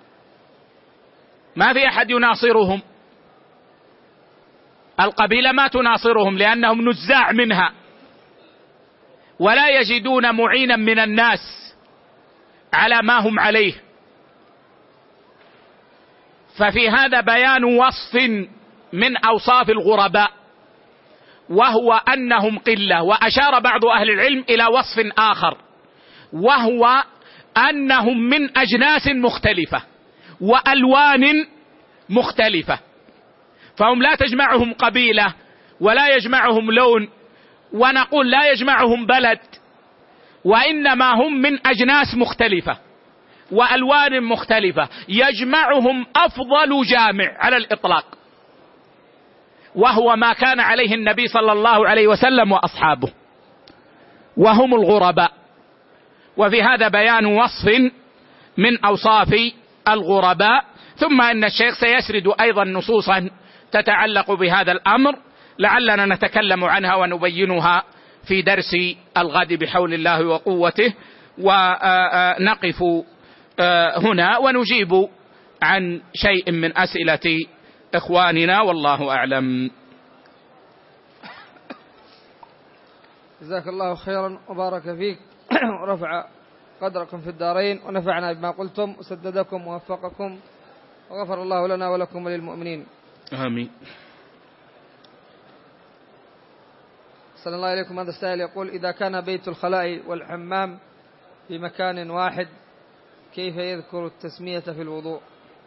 Speaker 1: ما في أحد يناصرهم، القبيلة ما تناصرهم لأنهم نزاع منها، ولا يجدون معينا من الناس على ما هم عليه. ففي هذا بيان وصف من أوصاف الغرباء، وهو أنهم قلة. وأشار بعض أهل العلم إلى وصف آخر، وهو أنهم من أجناس مختلفة وألوان مختلفة، فهم لا تجمعهم قبيلة ولا يجمعهم لون، ونقول لا يجمعهم بلد، وإنما هم من أجناس مختلفة وألوان مختلفة، يجمعهم أفضل جامع على الإطلاق، وهو ما كان عليه النبي صلى الله عليه وسلم وأصحابه، وهم الغرباء. وفي هذا بيان وصف من أوصاف الغرباء. ثم إن الشيخ سيسرد أيضا نصوصا تتعلق بهذا الأمر، لعلنا نتكلم عنها ونبينها في درس الغد بحول الله وقوته. ونقف هنا ونجيب عن شيء من أسئلة إخواننا، والله أعلم.
Speaker 2: جزاك الله خيرا وبارك فيك ورفع قدركم في الدارين، ونفعنا بما قلتم وسددكم ووفقكم، وغفر الله لنا ولكم وللمؤمنين.
Speaker 1: آمين.
Speaker 2: صلى الله عليكم. هذا السائل يقول: إذا كان بيت الخلاء والحمام في مكان واحد كيف يذكر التسمية في الوضوء؟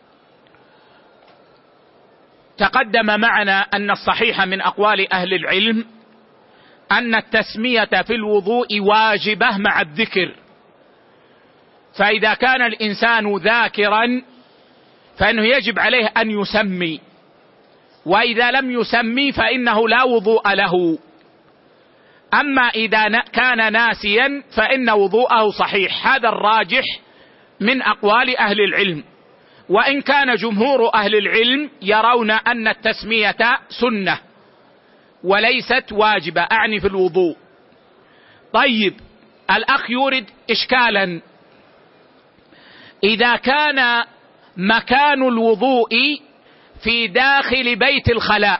Speaker 1: تقدم معنا أن الصحيح من أقوال أهل العلم أن التسمية في الوضوء واجبة مع الذكر، فإذا كان الإنسان ذاكرا فإنه يجب عليه أن يسمي، وإذا لم يسمي فإنه لا وضوء له. أما إذا كان ناسيا فإن وضوءه صحيح، هذا الراجح من أقوال أهل العلم، وإن كان جمهور أهل العلم يرون أن التسمية سنة وليست واجبة، أعني في الوضوء. طيب، الأخ يورد إشكالا: إذا كان مكان الوضوء في داخل بيت الخلاء،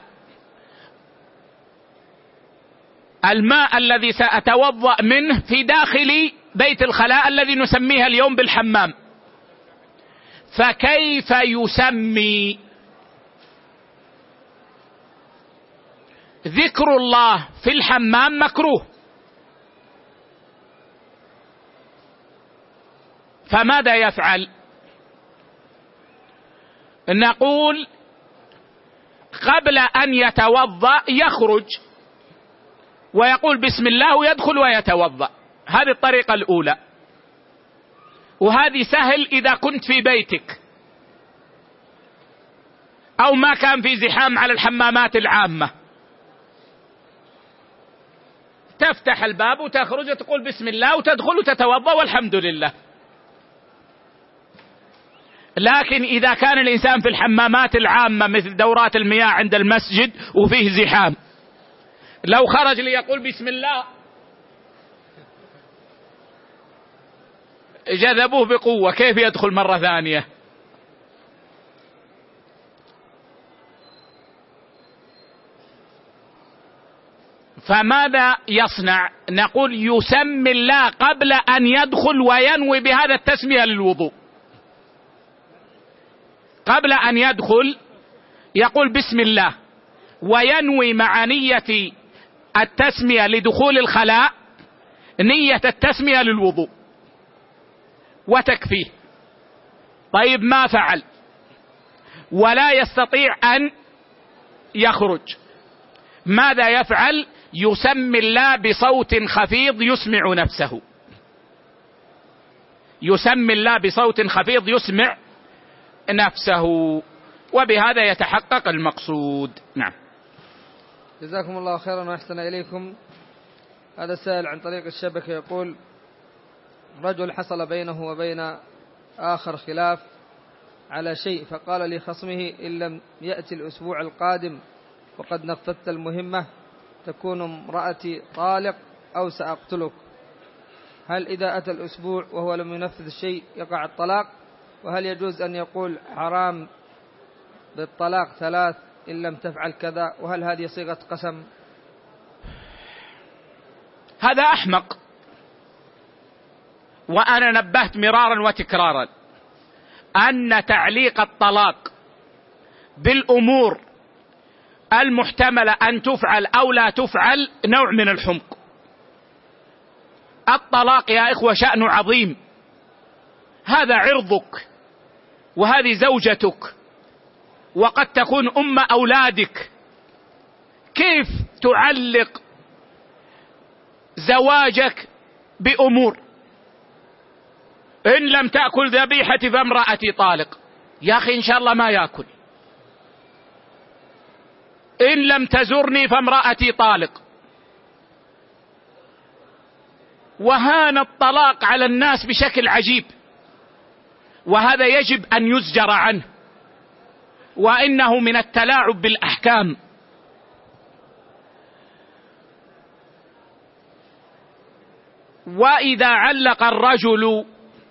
Speaker 1: الماء الذي سأتوضأ منه في داخل بيت الخلاء الذي نسميه اليوم بالحمام، فكيف يسمي؟ ذكر الله في الحمام مكروه، فماذا يفعل؟ نقول قبل أن يتوضأ يخرج ويقول بسم الله ويدخل ويتوضأ، هذه الطريقة الأولى، وهذه سهل إذا كنت في بيتك أو ما كان في زحام على الحمامات العامة، تفتح الباب وتخرج وتقول بسم الله وتدخل وتتوضأ والحمد لله. لكن إذا كان الإنسان في الحمامات العامة مثل دورات المياه عند المسجد وفيه زحام، لو خرج ليقول بسم الله جذبوه بقوة، كيف يدخل مرة ثانية؟ فماذا يصنع؟ نقول يسمي الله قبل أن يدخل وينوي بهذا التسمية للوضوء. قبل أن يدخل يقول بسم الله، وينوي مع نية التسمية لدخول الخلاء نية التسمية للوضوء وتكفيه. طيب ما فعل ولا يستطيع أن يخرج، ماذا يفعل؟ يسمي الله بصوت خفيض يسمع نفسه. يسمي الله بصوت خفيض يسمع نفسه، وبهذا يتحقق المقصود. نعم.
Speaker 2: جزاكم الله خيرا وأحسن إليكم. هذا السائل عن طريق الشبكة يقول: رجل حصل بينه وبين آخر خلاف على شيء، فقال لخصمه: إن لم يأتي الأسبوع القادم وقد نفذت المهمة تكون امرأتي طالق أو سأقتلك. هل إذا أتى الأسبوع وهو لم ينفذ الشيء يقع الطلاق؟ وهل يجوز أن يقول حرام بالطلاق 3 إن لم تفعل كذا؟ وهل هذه صيغة قسم؟
Speaker 1: هذا أحمق، وأنا نبهت مرارا وتكرارا أن تعليق الطلاق بالأمور المحتملة أن تفعل أو لا تفعل نوع من الحمق. الطلاق يا إخوة شأن عظيم، هذا عرضك وهذه زوجتك وقد تكون أم أولادك، كيف تعلق زواجك بأمور؟ إن لم تأكل ذبيحتي فامرأتي طالق. يا أخي إن شاء الله ما يأكل. إن لم تزرني فامرأتي طالق. وهان الطلاق على الناس بشكل عجيب، وهذا يجب أن يزجر عنه، وإنه من التلاعب بالأحكام. وإذا علق الرجل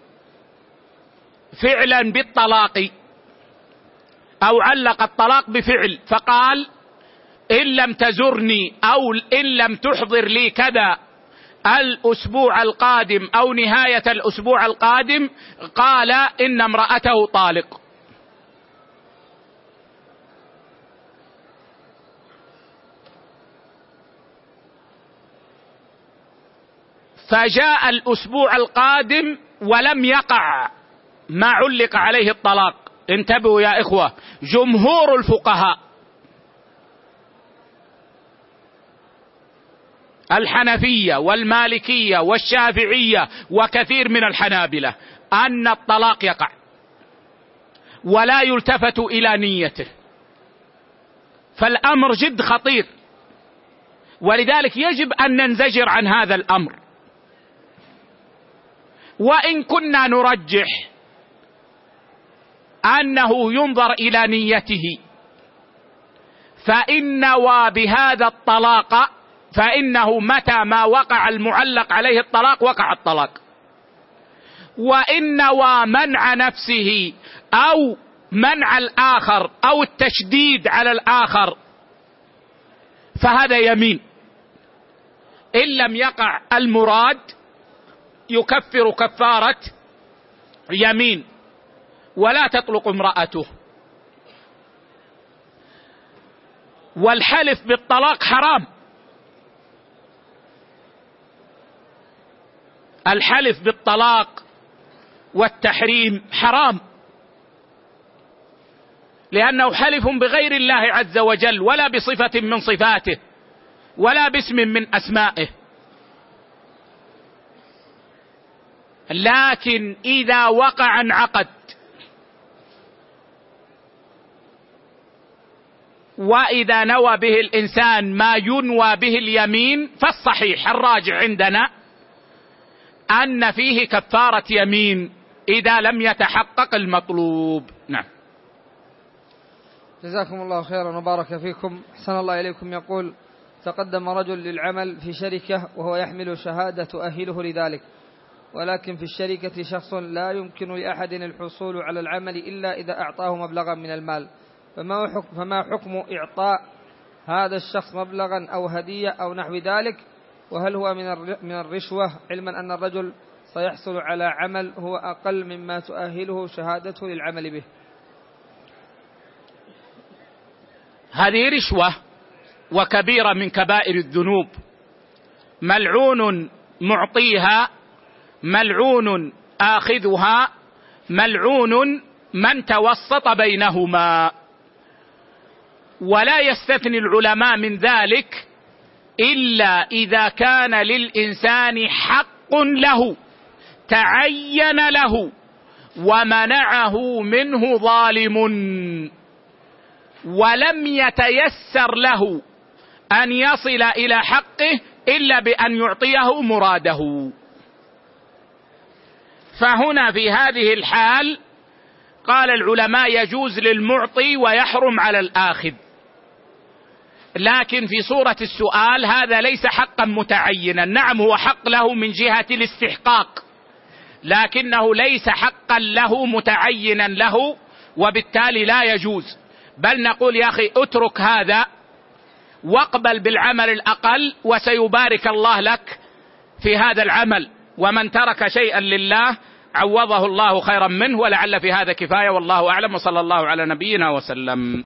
Speaker 1: فعلا بالطلاق أو علق الطلاق بفعل فقال: إن لم تزرني أو إن لم تحضر لي كذا الأسبوع القادم أو نهاية الأسبوع القادم، قال إن امرأته طالق. فجاء الأسبوع القادم ولم يقع ما علق عليه الطلاق. انتبهوا يا إخوة، جمهور الفقهاء الحنفية والمالكية والشافعية وكثير من الحنابلة أن الطلاق يقع ولا يلتفت إلى نيته، فالأمر جد خطير، ولذلك يجب أن ننزجر عن هذا الأمر. وإن كنا نرجح أنه ينظر إلى نيته، فإن نوى بهذا الطلاق فإنه متى ما وقع المعلق عليه الطلاق وقع الطلاق. وإن نوى منع نفسه أو منع الآخر أو التشديد على الآخر فهذا يمين. إن لم يقع المراد يكفر كفارة يمين ولا تطلق امرأته. والحلف بالطلاق حرام، الحلف بالطلاق والتحريم حرام، لأنه حلف بغير الله عز وجل ولا بصفة من صفاته ولا باسم من أسمائه. لكن إذا وقع انعقد، وإذا نوى به الإنسان ما ينوى به اليمين فالصحيح الراجع عندنا أن فيه كفارة يمين إذا لم يتحقق المطلوب. نعم.
Speaker 2: جزاكم الله خيرا وبارك فيكم. أحسن الله إليكم. يقول: تقدم رجل للعمل في شركة وهو يحمل شهادة تؤهله لذلك، ولكن في الشركة شخص لا يمكن لأحد الحصول على العمل إلا إذا أعطاه مبلغا من المال، فما حكم إعطاء هذا الشخص مبلغا أو هدية أو نحو ذلك؟ وهل هو من الرشوة، علما أن الرجل سيحصل على عمل هو أقل مما تؤهله شهادته للعمل به؟
Speaker 1: هذه رشوة وكبيرة من كبائر الذنوب، ملعون معطيها، ملعون آخذها، ملعون من توسط بينهما. ولا يستثني العلماء من ذلك إلا إذا كان للإنسان حق له تعين له ومنعه منه ظالم، ولم يتيسر له أن يصل إلى حقه إلا بأن يعطيه مراده. فهنا في هذه الحال قال العلماء يجوز للمعطي ويحرم على الآخذ. لكن في صورة السؤال هذا ليس حقا متعينا، نعم هو حق له من جهة الاستحقاق، لكنه ليس حقا له متعينا له، وبالتالي لا يجوز. بل نقول يا أخي اترك هذا واقبل بالعمل الأقل وسيبارك الله لك في هذا العمل، ومن ترك شيئا لله عوضه الله خيرا منه. ولعل في هذا كفاية، والله أعلم، وصلى الله على نبينا وسلم.